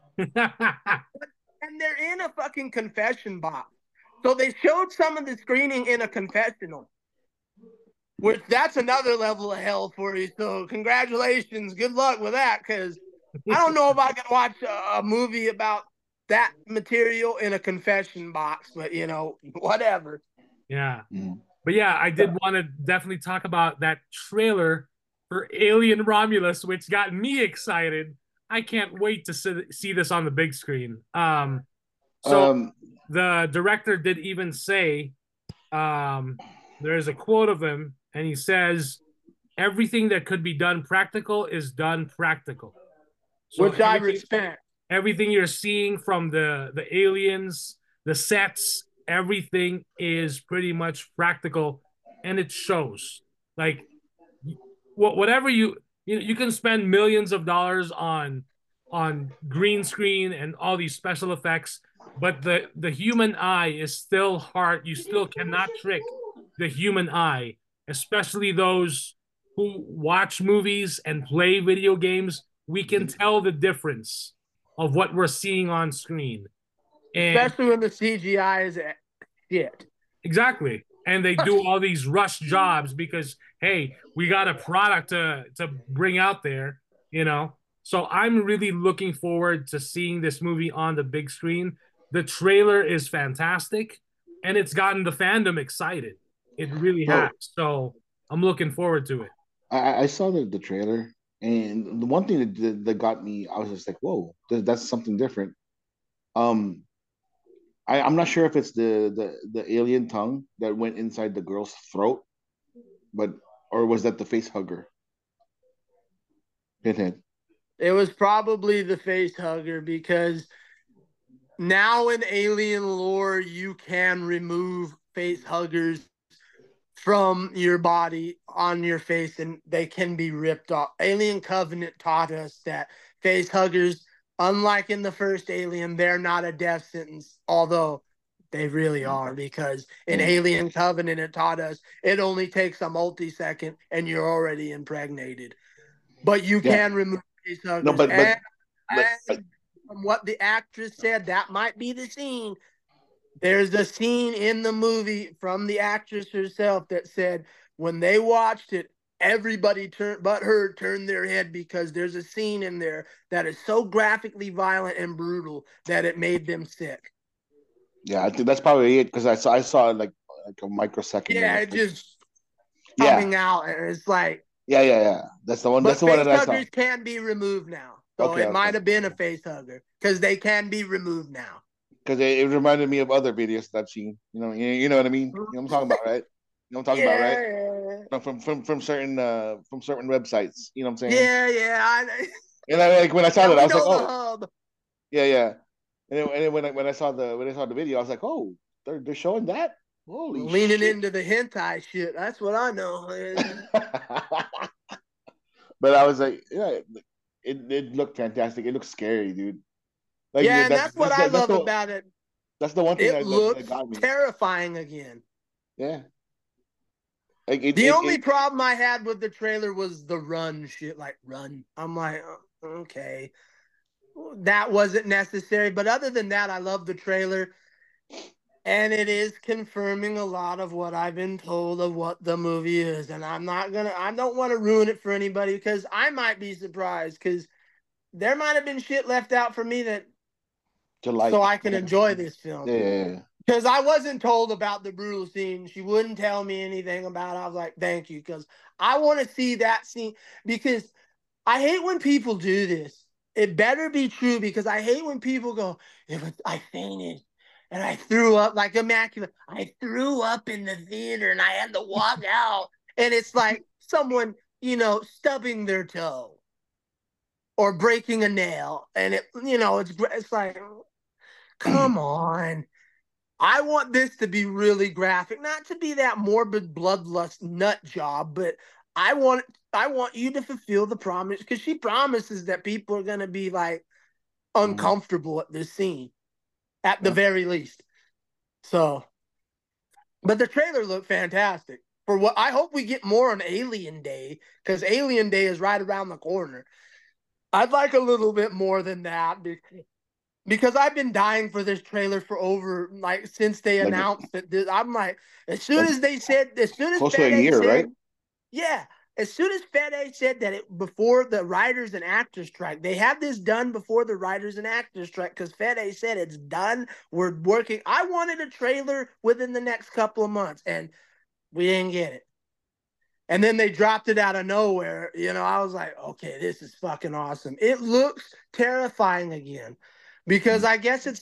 And they're in a fucking confession box. So they showed some of the screening in a confessional, which that's another level of hell for you. So congratulations. Good luck with that, because I don't know if I can watch a movie about that material in a confession box, but whatever. Yeah. But yeah, I did want to definitely talk about that trailer for Alien Romulus, which got me excited. I can't wait to see this on the big screen. So the director did even say, there's a quote of him, and he says, "Everything that could be done practical is done practical." So which I respect. Everything you're seeing from the aliens, the sets, everything is pretty much practical, and it shows. Like, whatever you can spend millions of dollars on green screen and all these special effects, but the human eye is still hard. You still cannot trick the human eye, especially those who watch movies and play video games. We can tell the difference of what we're seeing on screen. Especially when the CGI is shit. Exactly. And they do all these rush jobs because, hey, we got a product to bring out there, So I'm really looking forward to seeing this movie on the big screen. The trailer is fantastic, and it's gotten the fandom excited. It really has. So I'm looking forward to it. I saw the trailer, and the one thing that got me, I was just like, whoa, that's something different. I'm not sure if it's the alien tongue that went inside the girl's throat, or was that the face hugger? Pinhead. It was probably the face hugger, because now in alien lore, you can remove face huggers from your body on your face, and they can be ripped off. Alien Covenant taught us that face huggers, unlike in the first Alien, they're not a death sentence, although they really are, because in Alien Covenant, it taught us it only takes a multi-second and you're already impregnated. But you can remove face huggers. No, but from what the actress said, that might be the scene. There's a scene in the movie from the actress herself that said when they watched it, everybody turned their head, because there's a scene in there that is so graphically violent and brutal that it made them sick. Yeah, I think that's probably it, because I saw like a microsecond. Yeah, it just coming out, and it's like yeah. That's the one. But that's the one that I saw. Face huggers can be removed now, so it might have been a face hugger, because they can be removed now. Because it reminded me of other videos that I've seen. You know what I mean? You know what I'm talking about, right? You know what I'm talking about, right? From certain websites. You know what I'm saying? Yeah. And like when I saw that, I was like, oh, yeah. And then when I saw the video, I was like, oh, they're showing that. Holy leaning shit. into the hentai shit. That's what I know. But I was like, yeah, it looked fantastic. It looked scary, dude. Like, yeah, that's what I love about it. That's the one thing that got me. Terrifying again. Yeah. Like the only problem I had with the trailer was the run shit. Like, run. I'm like, okay, that wasn't necessary. But other than that, I love the trailer, and it is confirming a lot of what I've been told of what the movie is. And I don't want to ruin it for anybody, because I might be surprised, because there might have been shit left out for me that. So I can enjoy this film. Yeah. Because I wasn't told about the brutal scene. She wouldn't tell me anything about it. I was like, thank you, because I want to see that scene. Because I hate when people do this. It better be true, because I hate when people go, I fainted and I threw up, like Immaculate. I threw up in the theater and I had to walk out. And it's like someone, stubbing their toe or breaking a nail. And it's like, come on. I want this to be really graphic, not to be that morbid bloodlust nut job, but I want you to fulfill the promise because she promises that people are gonna be like uncomfortable at this scene, at the very least. So, but the trailer looked fantastic. For what I hope we get more on Alien Day, because Alien Day is right around the corner. I'd like a little bit more than that because I've been dying for this trailer for over like since they Like, announced that I'm like, as soon like as they said, as soon as close to a Fede year, said, right? yeah, as soon as Fede said that it before the writers and actors strike, they had this done before the writers and actors strike because Fede said it's done. We're working. I wanted a trailer within the next couple of months, and we didn't get it. And then they dropped it out of nowhere. You know, I was like, okay, this is fucking awesome. It looks terrifying again because I guess it's.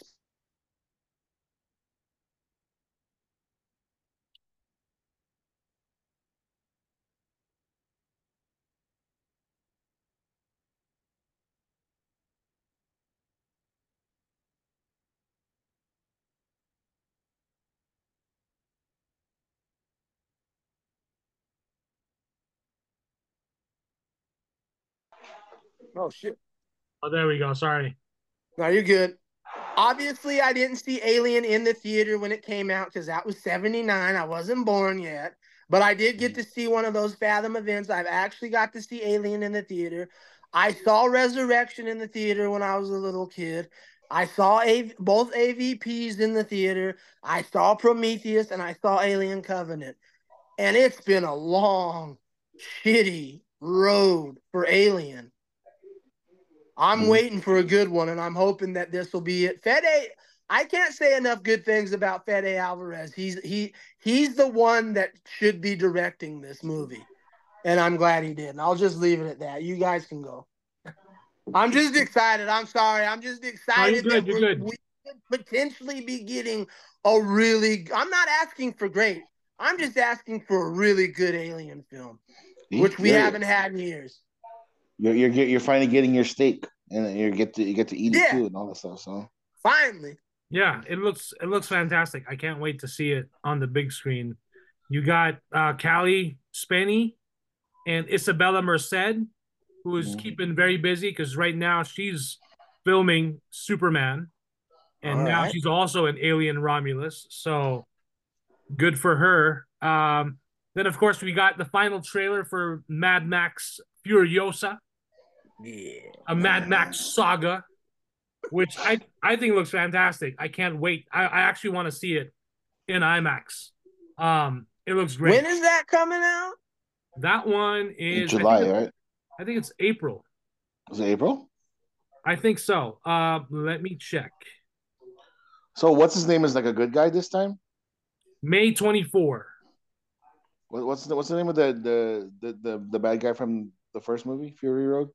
Oh, shit. Oh, there we go. Sorry. No, you're good. Obviously, I didn't see Alien in the theater when it came out because that was 79. I wasn't born yet. But I did get to see one of those Fathom events. I've actually got to see Alien in the theater. I saw Resurrection in the theater when I was a little kid. I saw both AVPs in the theater. I saw Prometheus and I saw Alien Covenant. And it's been a long, shitty road for Alien. I'm waiting for a good one, and I'm hoping that this will be it. Fede, I can't say enough good things about Fede Alvarez. He's the one that should be directing this movie, and I'm glad he did. And I'll just leave it at that. You guys can go. I'm just excited. I'm sorry. I'm just excited that You're good. we could potentially be getting a really. I'm not asking for great. I'm just asking for a really good Alien film, which we haven't had in years. You're finally getting your steak, and you get to eat it too, and all that stuff. So finally, yeah, it looks fantastic. I can't wait to see it on the big screen. You got Callie Spenny and Isabella Merced, who is keeping very busy because right now she's filming Superman, and now she's also an Alien Romulus. So good for her. Then of course we got the final trailer for Mad Max Furiosa. Yeah. A Mad Max saga, which I think looks fantastic. I can't wait. I actually want to see it in IMAX. It looks great. When is that coming out? That one is in July, right? I think it's April. Is it April? I think so. Let me check. So what's his name is like a good guy this time? May 24. What's the name of the bad guy from the first movie, Fury Road?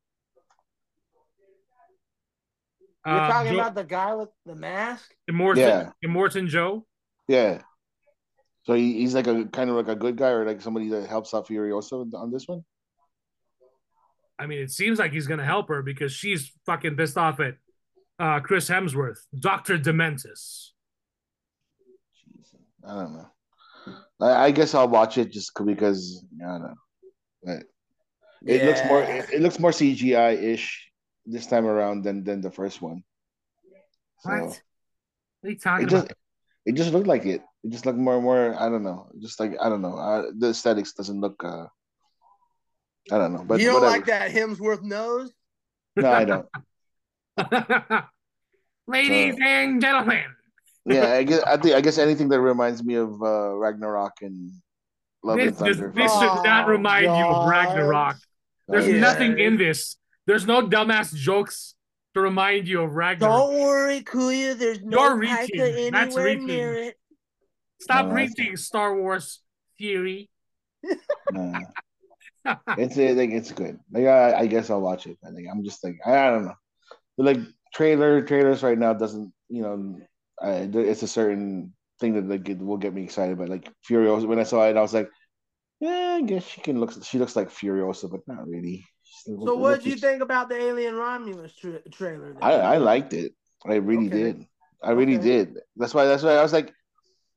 You're talking about the guy with the mask? Immortan Joe? Yeah. So he's like a kind of like a good guy or like somebody that helps out Furiosa on this one? I mean, it seems like he's going to help her because she's fucking pissed off at Chris Hemsworth, Dr. Dementis. Jeez, I don't know. I guess I'll watch it just because I don't know. But it looks more CGI-ish this time around than the first one. So, what are you talking about? It just looked like it. It just looked more. I don't know. Just like I don't know. The aesthetics doesn't look. I don't know. But you don't whatever. like that Hemsworth nose? No, I don't. Ladies and gentlemen. Yeah, I guess anything that reminds me of Ragnarok and Love and Thunder. This should not remind you of Ragnarok. There's nothing in this. There's no dumbass jokes to remind you of Ragnarok. Don't worry, Kuya. There's no Taika anywhere near it. Stop reaching, Star Wars theory. It's good. Like I guess I'll watch it. I think I'm just like I don't know. But like trailers right now doesn't it's a certain thing that like will get me excited. But like Furiosa, when I saw it, I was like, yeah, I guess she looks like Furiosa, but not really. So what did you think about the Alien Romulus trailer? I liked it. I really did. I really did. That's why I was like,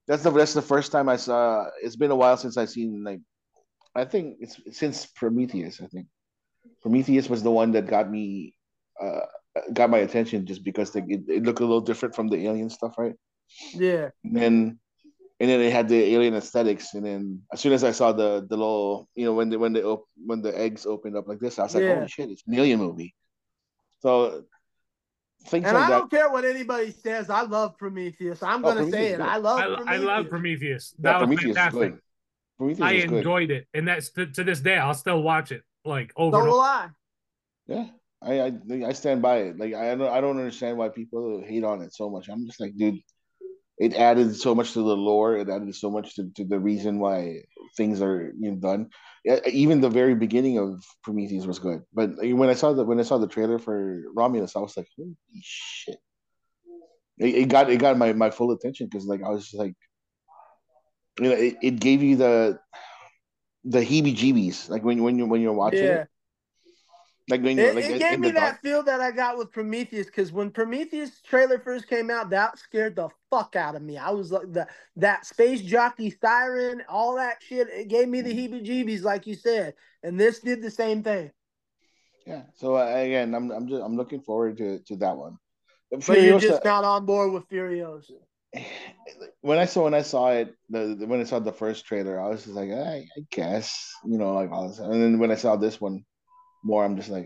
That's the first time I saw. It's been a while since I've seen like I think it's since Prometheus. I think Prometheus was the one that uh, got my attention just because it looked a little different from the alien stuff, right? Yeah. And then and then it had the alien aesthetics. And then as soon as I saw the little, when the eggs opened up like this, I was like, Yeah. holy shit, it's an alien movie. So things And like I that. don't care what anybody says. I love Prometheus. I'm Oh, gonna Prometheus say is it. good. I love I love Prometheus. Prometheus. Yeah, That was Prometheus is fantastic. good. Prometheus I is good. enjoyed it, and that's to this day I'll still watch it like over So and over. will I. Yeah, I stand by it. Like I don't understand why people hate on it so much. I'm just like, dude, it added so much to the lore. It added so much to the reason why things are done. Yeah, even the very beginning of Prometheus was good, but when I saw the trailer for Romulus, I was like, holy shit! It got my full attention because like I was just like, it gave you the heebie-jeebies like when you're watching it, Yeah. like when you're It, like it gave in the me dark. that feel that I got with Prometheus because when Prometheus trailer first came out, that scared the fuck out of me. I was like that space jockey siren, all that shit. It gave me the heebie-jeebies, like you said, and this did the same thing. Yeah. So again, I'm looking forward to that one. But you're Furiosa. just not on board with Furiosa. When I saw it, when I saw the first trailer, I was just like, I guess, like all this. And then when I saw this one more, I'm just like,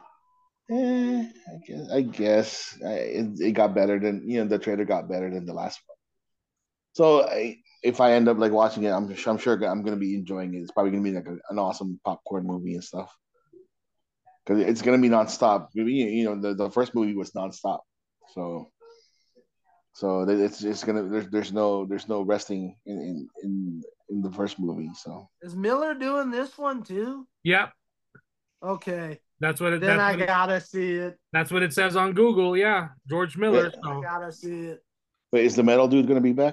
it got better than the trailer got better than the last one. So if I end up like watching it, I'm sure I'm gonna be enjoying it. It's probably gonna be like an awesome popcorn movie and stuff because it's gonna be nonstop. The first movie was nonstop, so it's gonna there's no resting in the first movie. So Is Miller doing this one too? Yep, Okay. that's what it. Then I gotta see it. That's what it says on Google. Yeah, George Miller. wait, I So gotta see it. wait, is the metal dude gonna be back?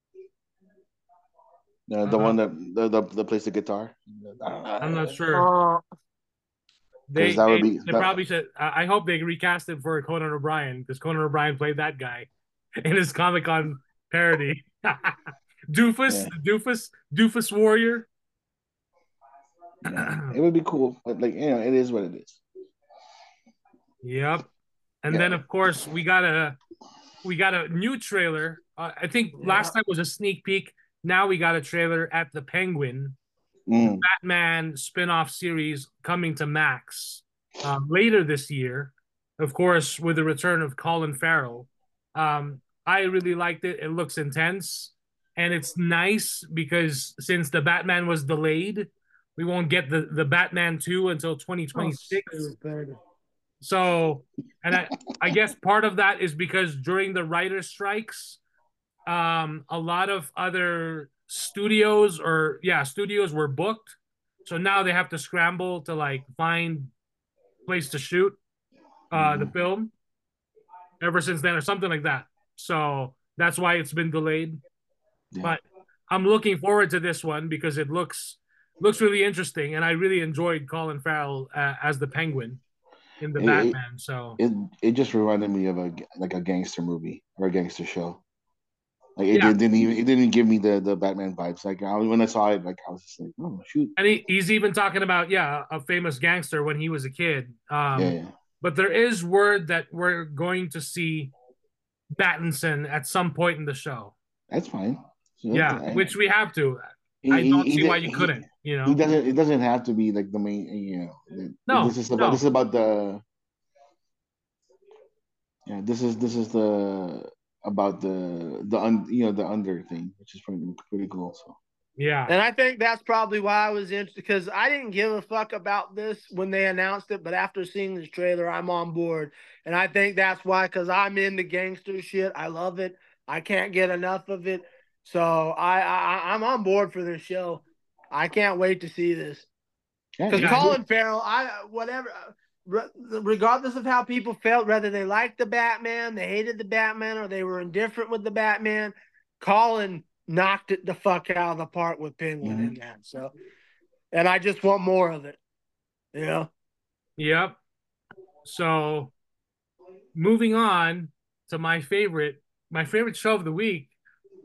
The uh, one that plays the guitar. I'm not sure. Because They that would they be they that. probably should. I hope they recast him for Conan O'Brien because Conan O'Brien played that guy in his Comic Con parody. Doofus, Yeah, Doofus Warrior. yeah, it would be cool, but like it is what it is. Yep. And Yeah. then of course we got a new trailer. I think last time was a sneak peek. Now we got a trailer at the Penguin, the Mm. Batman spin-off series coming to Max later this year. Of course, with the return of Colin Farrell. I really liked it. It looks intense. And it's nice because since the Batman was delayed, we won't get the Batman 2 until Oh, 2026. stupid. So, and I guess part of that is because during the writer strikes, a lot of other studios were booked. So now they have to scramble to like find place to shoot the Mhm. film ever since then or something like that. So that's why it's been delayed. Yeah. But I'm looking forward to this one because it looks really interesting, and I really enjoyed Colin Farrell as the Penguin in the It, it Batman. So it it just reminded me of a gangster movie or a gangster show. Like yeah, it didn't even give me the Batman vibes. Like when I saw it, like I was just like, oh shoot, and he's even talking about a famous gangster when he was a kid. yeah, yeah, But there is word that we're going to see Battinson at some point in the show. that's fine. So Yeah, which we have to. he, I he, don't he, see why di- you couldn't. he doesn't. It doesn't have to be like the main. No, This no. is about the. Yeah, this is the about the under thing, which is pretty cool. So Yeah, And I think that's probably why I was interested because I didn't give a fuck about this when they announced it, but after seeing this trailer, I'm on board. And I think that's why, because I'm into gangster shit. I love it. I can't get enough of it. So I'm on board for this show. I can't wait to see this. yeah, Because it's yeah, good. Colin Farrell, regardless of how people felt, whether they liked the Batman, they hated the Batman, or they were indifferent with the Batman, Colin knocked it the fuck out of the park with Penguin in Mhm. that. So, and I just want more of it. You know, yep. So moving on to my favorite show of the week,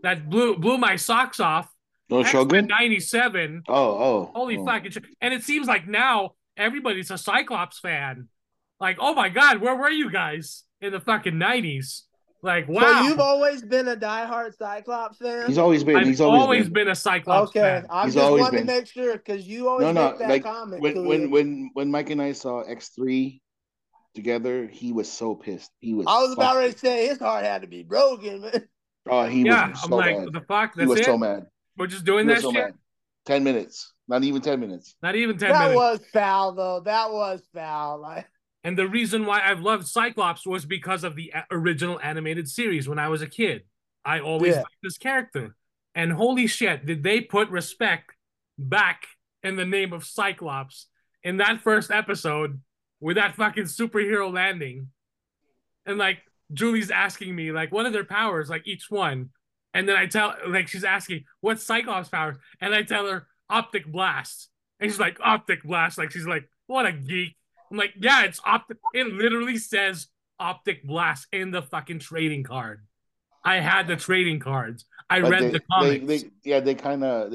that blew my socks off. No X-Men Shogun. '97. Holy Oh. fucking shit! And it seems like now everybody's a Cyclops fan. Like, oh my god, where were you guys in the fucking '90s? Like, So wow. you've always been a diehard Cyclops fan? He's always been. I've always been a Cyclops Okay, fan. I He's just always wanted to been. make sure because you always make that like comment. when Mike and I saw X3 together, he was so pissed. He was. I was about fucking- to say his heart had to be broken, man. Oh, he Yeah, was I'm so like, mad. what the fuck? He That's was it? so mad. We're just doing He was that so shit? mad. 10 minutes. Not even 10 minutes. Not even 10 That minutes. was foul, though. That was foul. Like, And the reason why I've loved Cyclops was because of the original animated series when I was a kid. I always liked this character. And holy shit, did they put respect back in the name of Cyclops in that first episode with that fucking superhero landing. And like Julie's asking me, like, what are their powers? Like each one. And then I tell, like, she's asking, what's Cyclops' powers? And I tell her, optic blast. And she's like, optic blast. Like, she's like, what a geek. I'm like, yeah, it's optic. It literally says optic blast in the fucking trading card. I had the trading cards. I read the comics. They kind of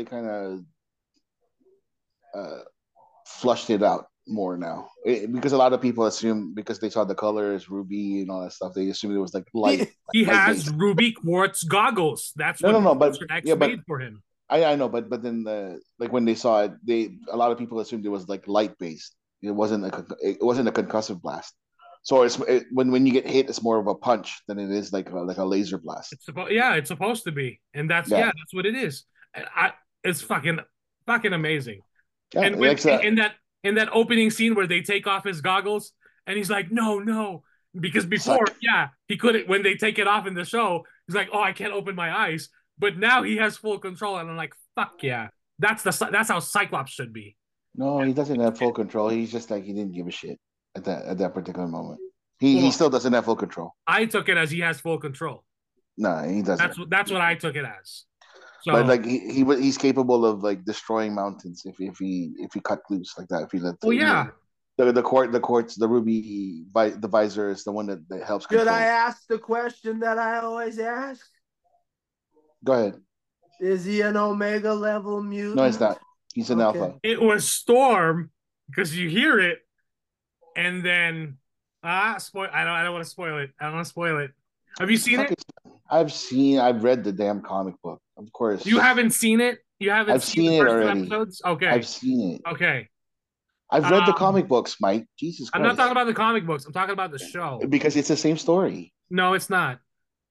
flushed it out more now because a lot of people assume because they saw the colors, ruby and all that stuff, they assumed it was like light. He has ruby quartz goggles. That's what but X made for him. I know, but then like when they saw it, a lot of people assumed it was like light based. It wasn't a concussive blast. So when you get hit, it's more of a punch than it is like a laser blast. It's supposed to be, and that's what it is. It's fucking amazing. Yeah, and in that opening scene where they take off his goggles, and he's like, no, because before, he couldn't. When they take it off in the show, he's like, oh, I can't open my eyes. But now he has full control, and I'm like, fuck yeah, that's how Cyclops should be. No, he doesn't have full control. He's just like he didn't give a shit at that particular moment. He still doesn't have full control. I took it as he has full control. No, he doesn't. That's what I took it as. So, but like he's capable of like destroying mountains if he cut loose like that. If he let the quartz, the ruby, the visor is the one that helps. Should I ask the question that I always ask? Go ahead. Is he an Omega level mutant? No, he's not. He's an alpha. It was Storm because you hear it, and then spoil. I don't want to spoil it. I don't want to spoil it. Have you seen it? I've read the damn comic book. Of course. You haven't seen it? You haven't I've seen it already. Episodes? Okay. I've seen it. Okay. I've read the comic books, Mike. Jesus Christ. I'm not talking about the comic books. I'm talking about the show. Because it's the same story. No, it's not.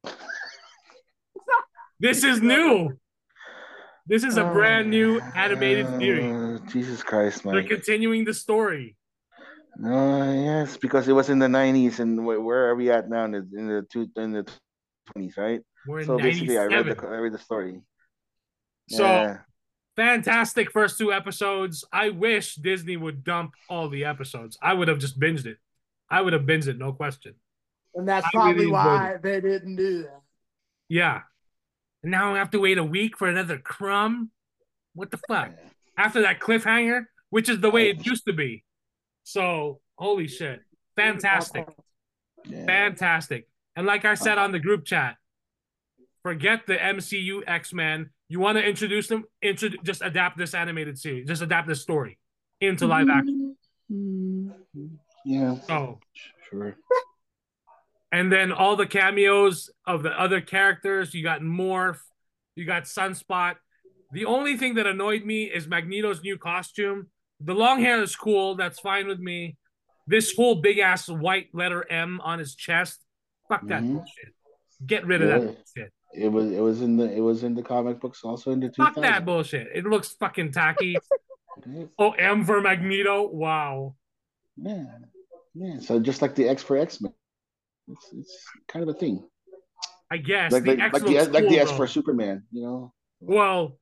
This is new. This is a brand new animated series. Jesus Christ, Mike. They're continuing the story. Yes, because it was in the 90s, and where are we at now? In the 20s, right? We're in so 97. basically, I read the story. So fantastic first two episodes. I wish Disney would dump all the episodes. I would have just binged it. I would have binged it, no question. And that's probably why they didn't do that. Yeah. And now I have to wait a week for another crumb. What the fuck? After that cliffhanger, which is the way it used to be. So, holy shit. Fantastic. Yeah. Fantastic. And like I said on the group chat, forget the MCU X-Men. You want to introduce them? Just adapt this animated series. Just adapt this story into live action. Yeah. Oh. Sure. And then all the cameos of the other characters. You got Morph. You got Sunspot. The only thing that annoyed me is Magneto's new costume. The long hair is cool. That's fine with me. This whole big-ass white letter M on his chest. Fuck that bullshit. Get rid of that bullshit. It was in the comic books, also in the 2000s. Fuck that bullshit. It looks fucking tacky. Oh, M for Magneto. Wow. Yeah. So just like the X for X-Men. It's kind of a thing. I guess like the S for Superman, you know. Well,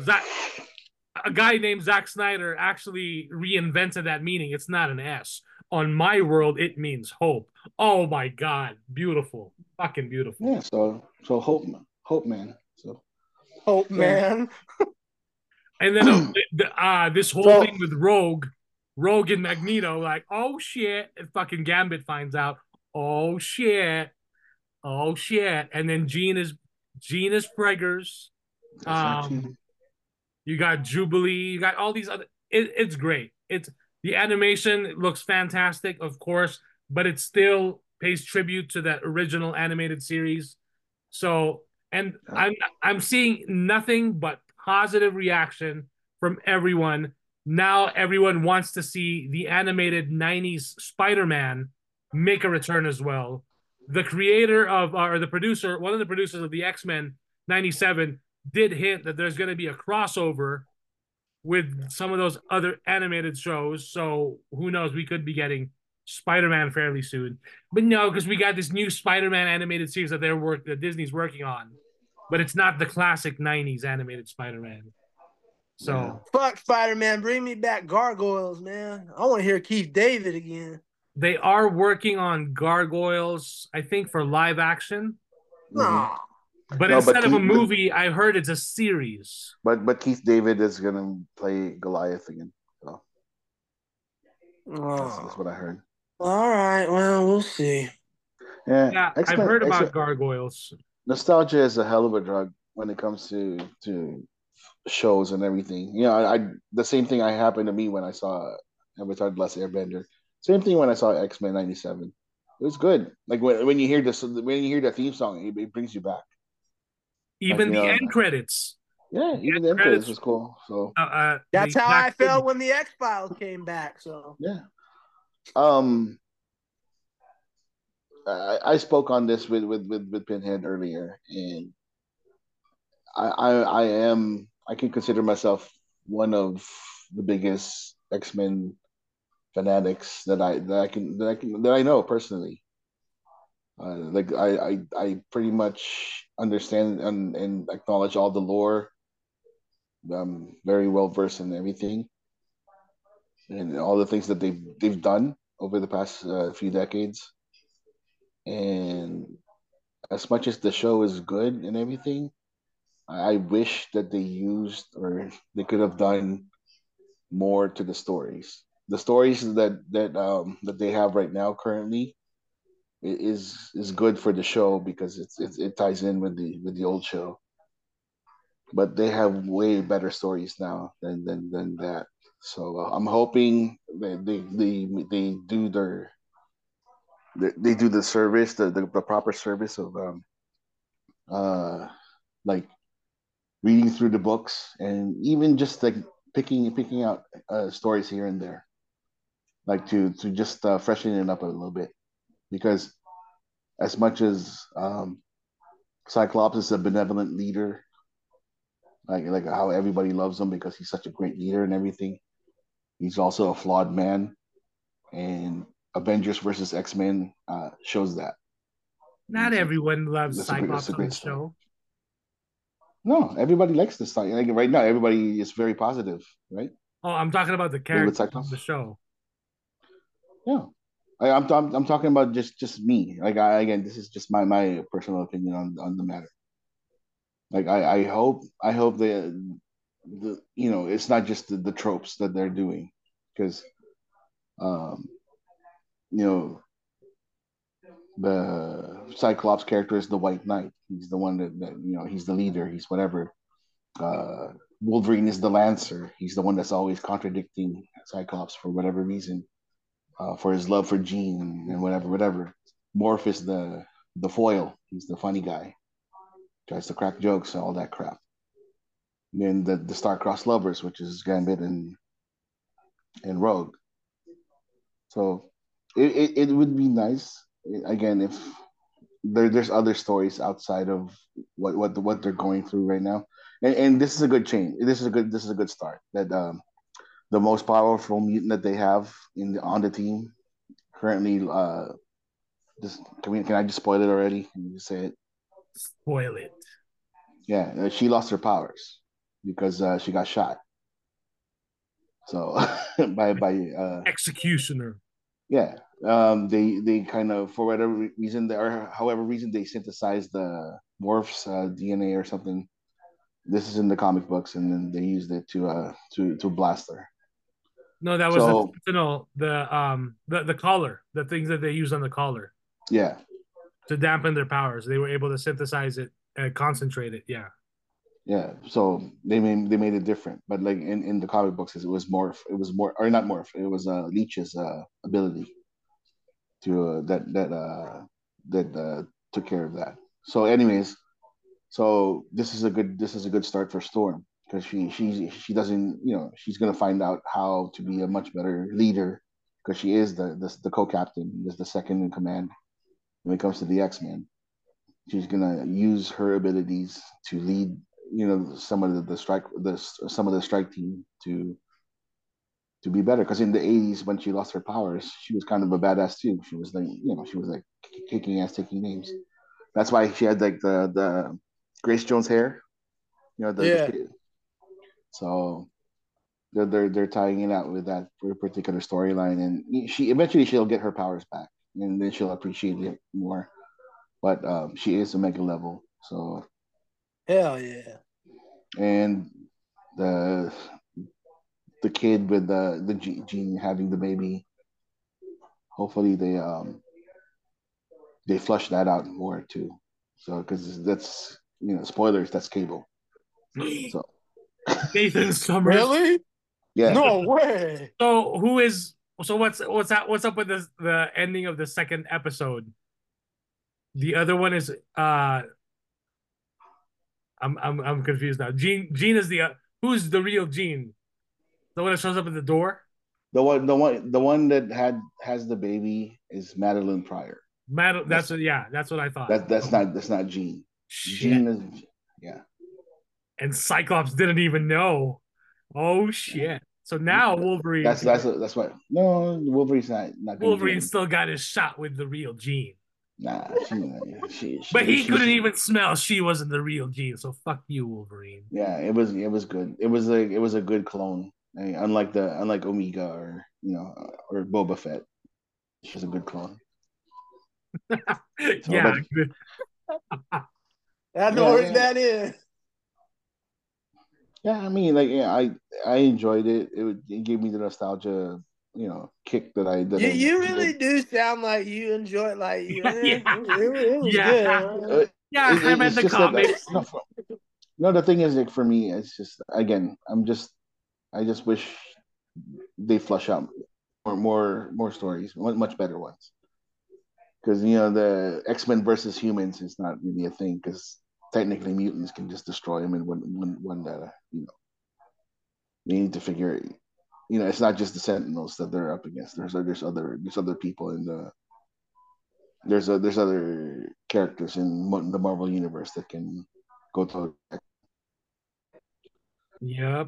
a guy named Zack Snyder actually reinvented that meaning. It's not an S. On my world, it means hope. Oh my god, beautiful, fucking beautiful. Yeah. So hope man. So hope man. And then this whole thing with Rogue and Magneto, like, oh shit, and fucking Gambit finds out. Oh shit, and then Jean is Genus Preggers. That's actually You got Jubilee. You got all these other. It's great. It's the animation looks fantastic, of course, but it still pays tribute to that original animated series. So, and I'm seeing nothing but positive reaction from everyone. Now everyone wants to see the animated 90s Spider-Man make a return as well. The creator of, or the producer, one of the producers of the X-Men 97 did hint that there's going to be a crossover with some of those other animated shows. So who knows? We could be getting Spider-Man fairly soon. But no, because we got this new Spider-Man animated series that Disney's working on, but it's not the classic 90s animated Spider-Man. So fuck Spider-Man, bring me back Gargoyles, man. I want to hear Keith David again. they are working on Gargoyles, I think, for live action. Nah. But instead of a movie, I heard it's a series. But Keith David is gonna play Goliath again. So that's what I heard. All right, well, we'll see. Yeah, I've heard about Gargoyles. Nostalgia is a hell of a drug when it comes to shows and everything. You know, I the same thing happened to me when I saw Avatar: The Last Airbender. Same thing when I saw X-Men '97. It was good. Like when you hear this, when you hear the theme song, it brings you back. Even the end credits. Yeah, even the end credits was cool. So that's how I felt when the X-Files came back. So yeah. I spoke on this with Pinhead earlier, and I can consider myself one of the biggest X-Men fanatics that I know personally. Like I pretty much understand and acknowledge all the lore. I'm very well versed in everything and all the things that they've done over the past few decades. And as much as the show is good and everything, I wish that they used or they could have done more to the stories. The stories that they have right now currently is good for the show because it ties in with the old show. But they have way better stories now than that. So I'm hoping that they do they do the service the proper service of like reading through the books and even just like picking out stories here and there, like to just freshen it up a little bit, because as much as Cyclops is a benevolent leader, like how everybody loves him because he's such a great leader and everything, he's also a flawed man, and Avengers versus X-Men shows that. Not everyone loves Cyclops on the show. No, everybody likes this story. Like right now, everybody is very positive, right? Oh, I'm talking about the character of the show. Yeah, I'm talking about just me. Like again, this is just my personal opinion on the matter. Like I hope the you know, it's not just the tropes that they're doing, because you know, the Cyclops character is the White Knight. He's the one that you know, he's the leader. He's whatever. Wolverine is the Lancer. He's the one that's always contradicting Cyclops for whatever reason, for his love for Jean and whatever. Morph is the foil. He's the funny guy. Tries to crack jokes and all that crap. And then the star-crossed lovers, which is Gambit and Rogue. So it would be nice again if there's other stories outside of what they're going through right now, and this is a good change. This is a good start. That the most powerful mutant that they have on the team currently. Just can I just spoil it already? Can you just say it? Spoil it. Yeah, she lost her powers because she got shot. So by Executioner. Yeah, they kind of, for whatever reason, or however reason, they synthesized the Morph's DNA or something. This is in the comic books, and then they used it to blast her. No, that was the collar, the things that they use on the collar. Yeah. to dampen their powers. They were able to synthesize it and concentrate it. Yeah. Yeah, so they made it different, but like in the comic books, it was morph. It was more or not morph. It was Leech's ability to that took care of that. So, anyways, so this is a good start for Storm because she doesn't she's gonna find out how to be a much better leader because she is the co-captain, is the second in command when it comes to the X-Men. She's gonna use her abilities to lead some of the strike team to be better because in the 80s when she lost her powers she was kind of a badass too. She was like kicking ass, taking names. That's why she had like the Grace Jones hair, the Yeah. kid. So they're tying it out with that particular storyline, and she'll get her powers back, and then she'll appreciate it more. But she is a mega level, so. Hell yeah. And the the kid with the gene having the baby. Hopefully they flush that out more too. So because that's spoilers, that's Cable. So Nathan Summers. Really? yeah, No way. So what's up with the ending of the second episode? The other one is I'm confused now. Gene is who's the real Gene? The one that shows up at the door? the one that has the baby is Madeline Pryor. That's what I thought. That's not Gene. Shit. Gene is yeah. And Cyclops didn't even know. Oh shit. So now Wolverine That's why no Wolverine's not gonna do Wolverine it. still got his shot with the real Gene. Nah, But he couldn't she, even smell she wasn't the real Gene, so fuck you, Wolverine. yeah, it was good. It was a good clone. I mean, unlike Omega or Boba Fett, she's a good clone. So, Yeah, but good. I know yeah, where yeah, that is. yeah. I mean, like, yeah, I enjoyed it. It gave me the nostalgia, kick that I You really needed. do sound like you enjoy it. Like Yeah. it was Yeah. good. Yeah, I read It's the just that comics. no, the thing is, like, for me, it's just again, I just wish they flush out more stories, much better ones. Because the X-Men versus humans is not really a thing because technically mutants can just destroy them in one they need to figure it's not just the Sentinels that they're up against. There's other people in there's other characters in the Marvel universe that can go to. Yep.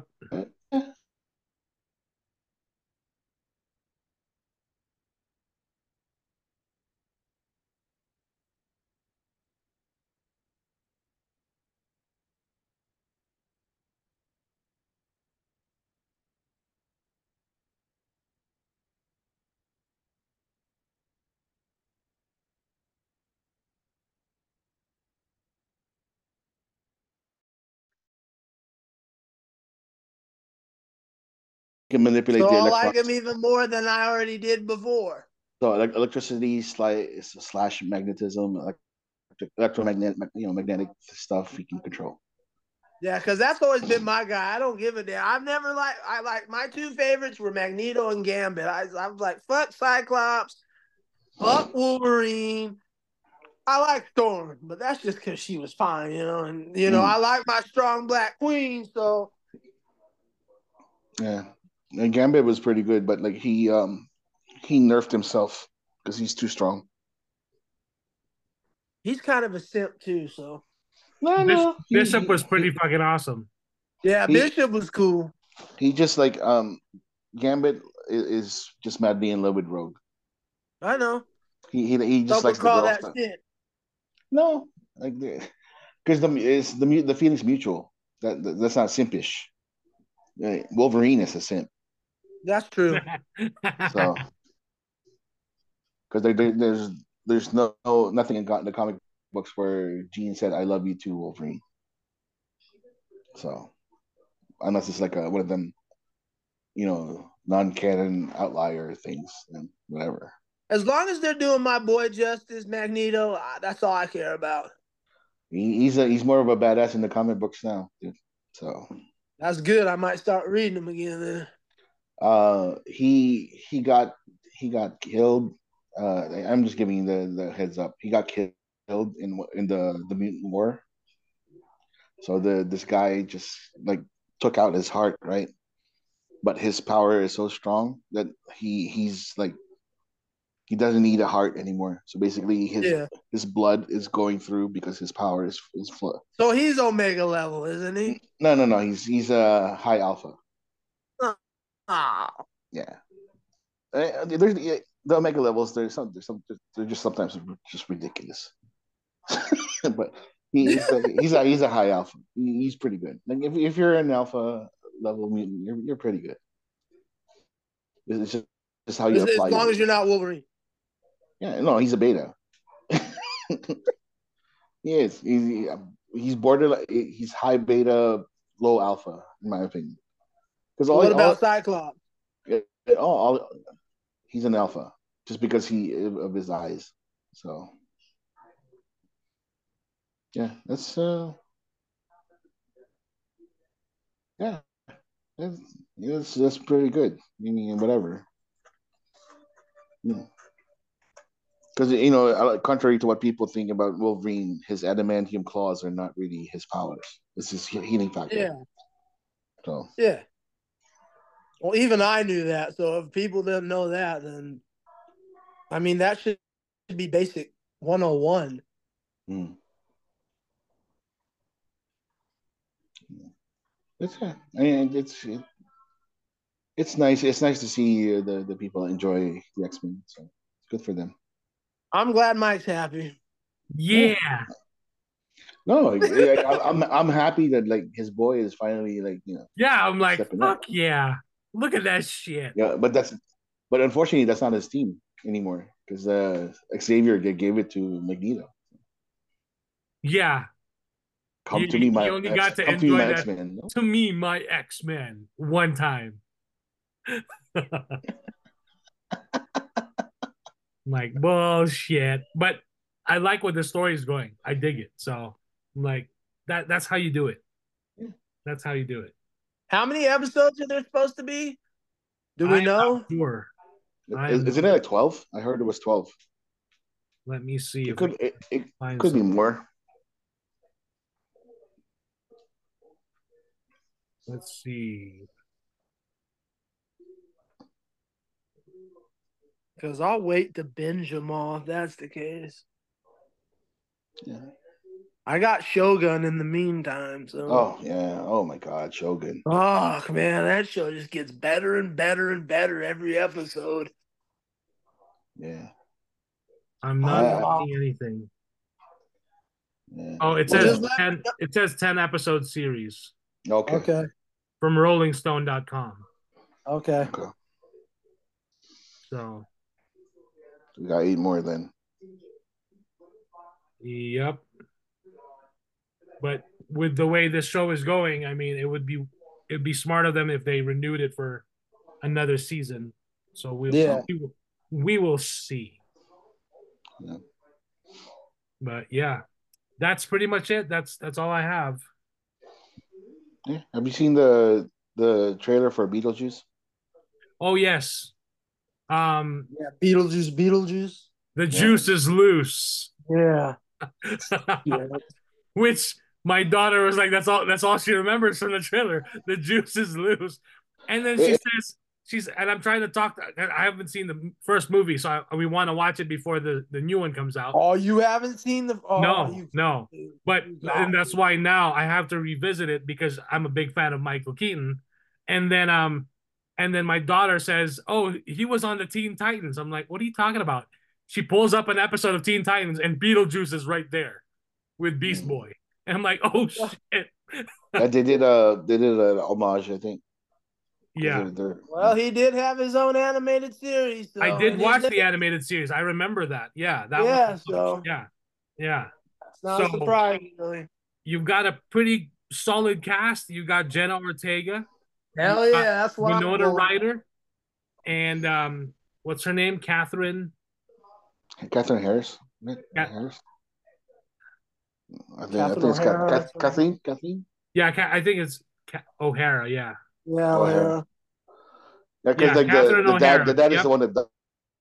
Can manipulate So the I like electrons. him even more than I already did before. So like electricity slash magnetism, electromagnetic magnetic stuff he can control. Yeah, because that's always been my guy. I don't give a damn. I like my two favorites were Magneto and Gambit. I was like, fuck Cyclops, fuck Wolverine. I like Storm, but that's just because she was fine, and Mm, I like my strong black queen, so yeah, and Gambit was pretty good, but like he nerfed himself because he's too strong. he's kind of a simp too. So No, no, Bishop was pretty fucking awesome. yeah, he Bishop was cool. he just like Gambit is just madly in love with Rogue. I know. He just Some would likes the call girl that stuff. shit. No, like because the feeling's mutual. That's not simpish. Wolverine is a simp. That's true. So because there's nothing in the comic books where Jean said I love you too, Wolverine. So unless it's like one of them non-canon outlier things, then whatever. As long as they're doing my boy justice, Magneto, that's all I care about. He's more of a badass in the comic books now, dude. So That's good. I might start reading them again then. he got killed. I'm just giving you the heads up. He got killed in the mutant war. So this guy just like took out his heart, right? But his power is so strong that he's like he doesn't need a heart anymore. So basically, his blood is going through because his power is full. So he's Omega level, isn't he? No. He's a high alpha. Oh. Yeah. There's the Omega levels. They're just sometimes just ridiculous. But he's a high alpha. He's pretty good. Like if you're an alpha level mutant, you're pretty good. It's just how you apply. As long as you're not Wolverine. Yeah, no, he's a beta. He is. He's borderline. He's high beta, low alpha, in my opinion. Because what about Cyclops? He's an alpha just because of his eyes. So yeah, that's that's pretty good. I mean, whatever. Because contrary to what people think about Wolverine, his adamantium claws are not really his powers. It's his healing factor. Yeah. So yeah. Well, even I knew that. So if people didn't know that, then I mean that should be basic 101. It's nice. It's nice to see the people enjoy the X-Men. So it's good for them. I'm glad Mike's happy. Yeah. No, I'm happy that like his boy is finally like Yeah, I'm like fuck yeah. Look at that shit. Yeah, but unfortunately that's not his team anymore because Xavier gave it to Magneto. Yeah. Come to me, my X-Men. To me, my X-Men one time. Like bullshit, but I like where the story is going. I dig it. So I'm like that's how you do it. That's how you do it. How many episodes are there supposed to be? Do we know? Sure. Isn't it like 12? I heard it was 12. Let me see. It could be more. Let's see. Because I'll wait to binge them all if that's the case. Yeah. I got Shogun in the meantime. So. Oh, yeah. Oh, my God. Shogun. Oh, man. That show just gets better and better and better every episode. Yeah. I'm not seeing anything. Yeah. Oh, it says 10. It says 10 episode series. Okay. From RollingStone.com. Okay. So we got 8 more then. Yep. But with the way this show is going, I mean, it'd be smart of them if they renewed it for another season. So we will see. Yeah. But yeah, that's pretty much it. That's all I have. Yeah. Have you seen the trailer for Beetlejuice? Oh yes. Beetlejuice. The juice is loose. Yeah. Which my daughter was like, that's all she remembers from the trailer. The juice is loose. And then she says, and I'm trying to talk. I haven't seen the first movie, so we want to watch it before the new one comes out. Oh, you haven't seen the? Oh, no. But and that's why now I have to revisit it because I'm a big fan of Michael Keaton. And then my daughter says, "Oh, he was on the Teen Titans." I'm like, "What are you talking about?" She pulls up an episode of Teen Titans, and Beetlejuice is right there with Beast Boy, and I'm like, "Oh shit!" They did an homage, I think. Yeah. Well, he did have his own animated series. So. I did watch the animated series. I remember that. Yeah, that one. So yeah. It's not a surprise, really. You've got a pretty solid cast. You got Jenna Ortega. Hell yeah, that's what Winona Ryder, and what's her name? Catherine Catherine Harris. Cat- Harris. I think Catherine it's O'Hara. Kathleen. Kathleen. Yeah, I think it's O'Hara. Yeah, Yeah, O'Hara. O'Hara. Yeah, because yeah, like Catherine the O'Hara. dad is Yep. the one that.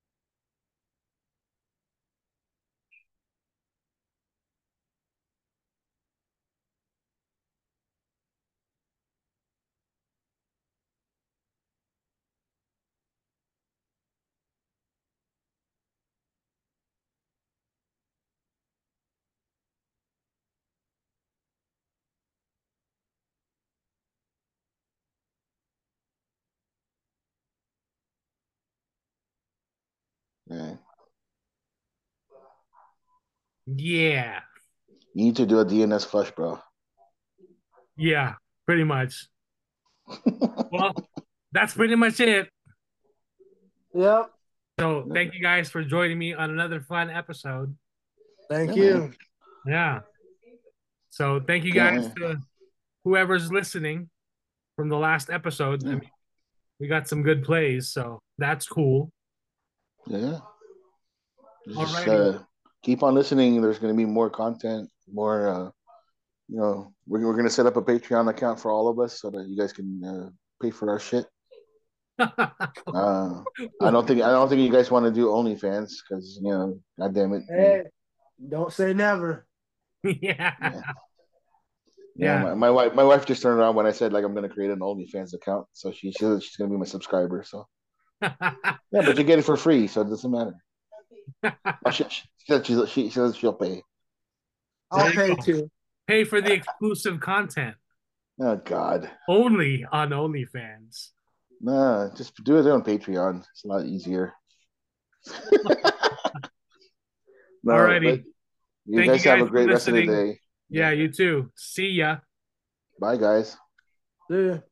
Yeah. Yeah, You need to do a DNS flush, bro. yeah, pretty much. Well, that's pretty much it. Yep. So thank you guys for joining me on another fun episode. Thank Yeah, you. man. Yeah. So thank you Can't guys wait. to whoever's listening from the last episode. I Yeah. mean, we got some good plays, so that's cool. Yeah. Just Alrighty. keep on listening. There's going to be more content, more. We're going to set up a Patreon account for all of us so that you guys can pay for our shit. I don't think you guys want to do OnlyFans because God damn it. Hey, don't say never. Yeah. Yeah. Yeah. My wife just turned around when I said like I'm gonna create an OnlyFans account, so she's gonna be my subscriber. So yeah, but you get it for free, so it doesn't matter. Oh, she says she'll pay. I'll There you pay go. too. Pay for the exclusive content Oh God, only on OnlyFans. nah, just do it on Patreon. It's a lot easier. No, Alrighty. but you Thank you guys have guys a for great rest of the listening. day. Yeah, you too. See ya. Bye, guys. Yeah.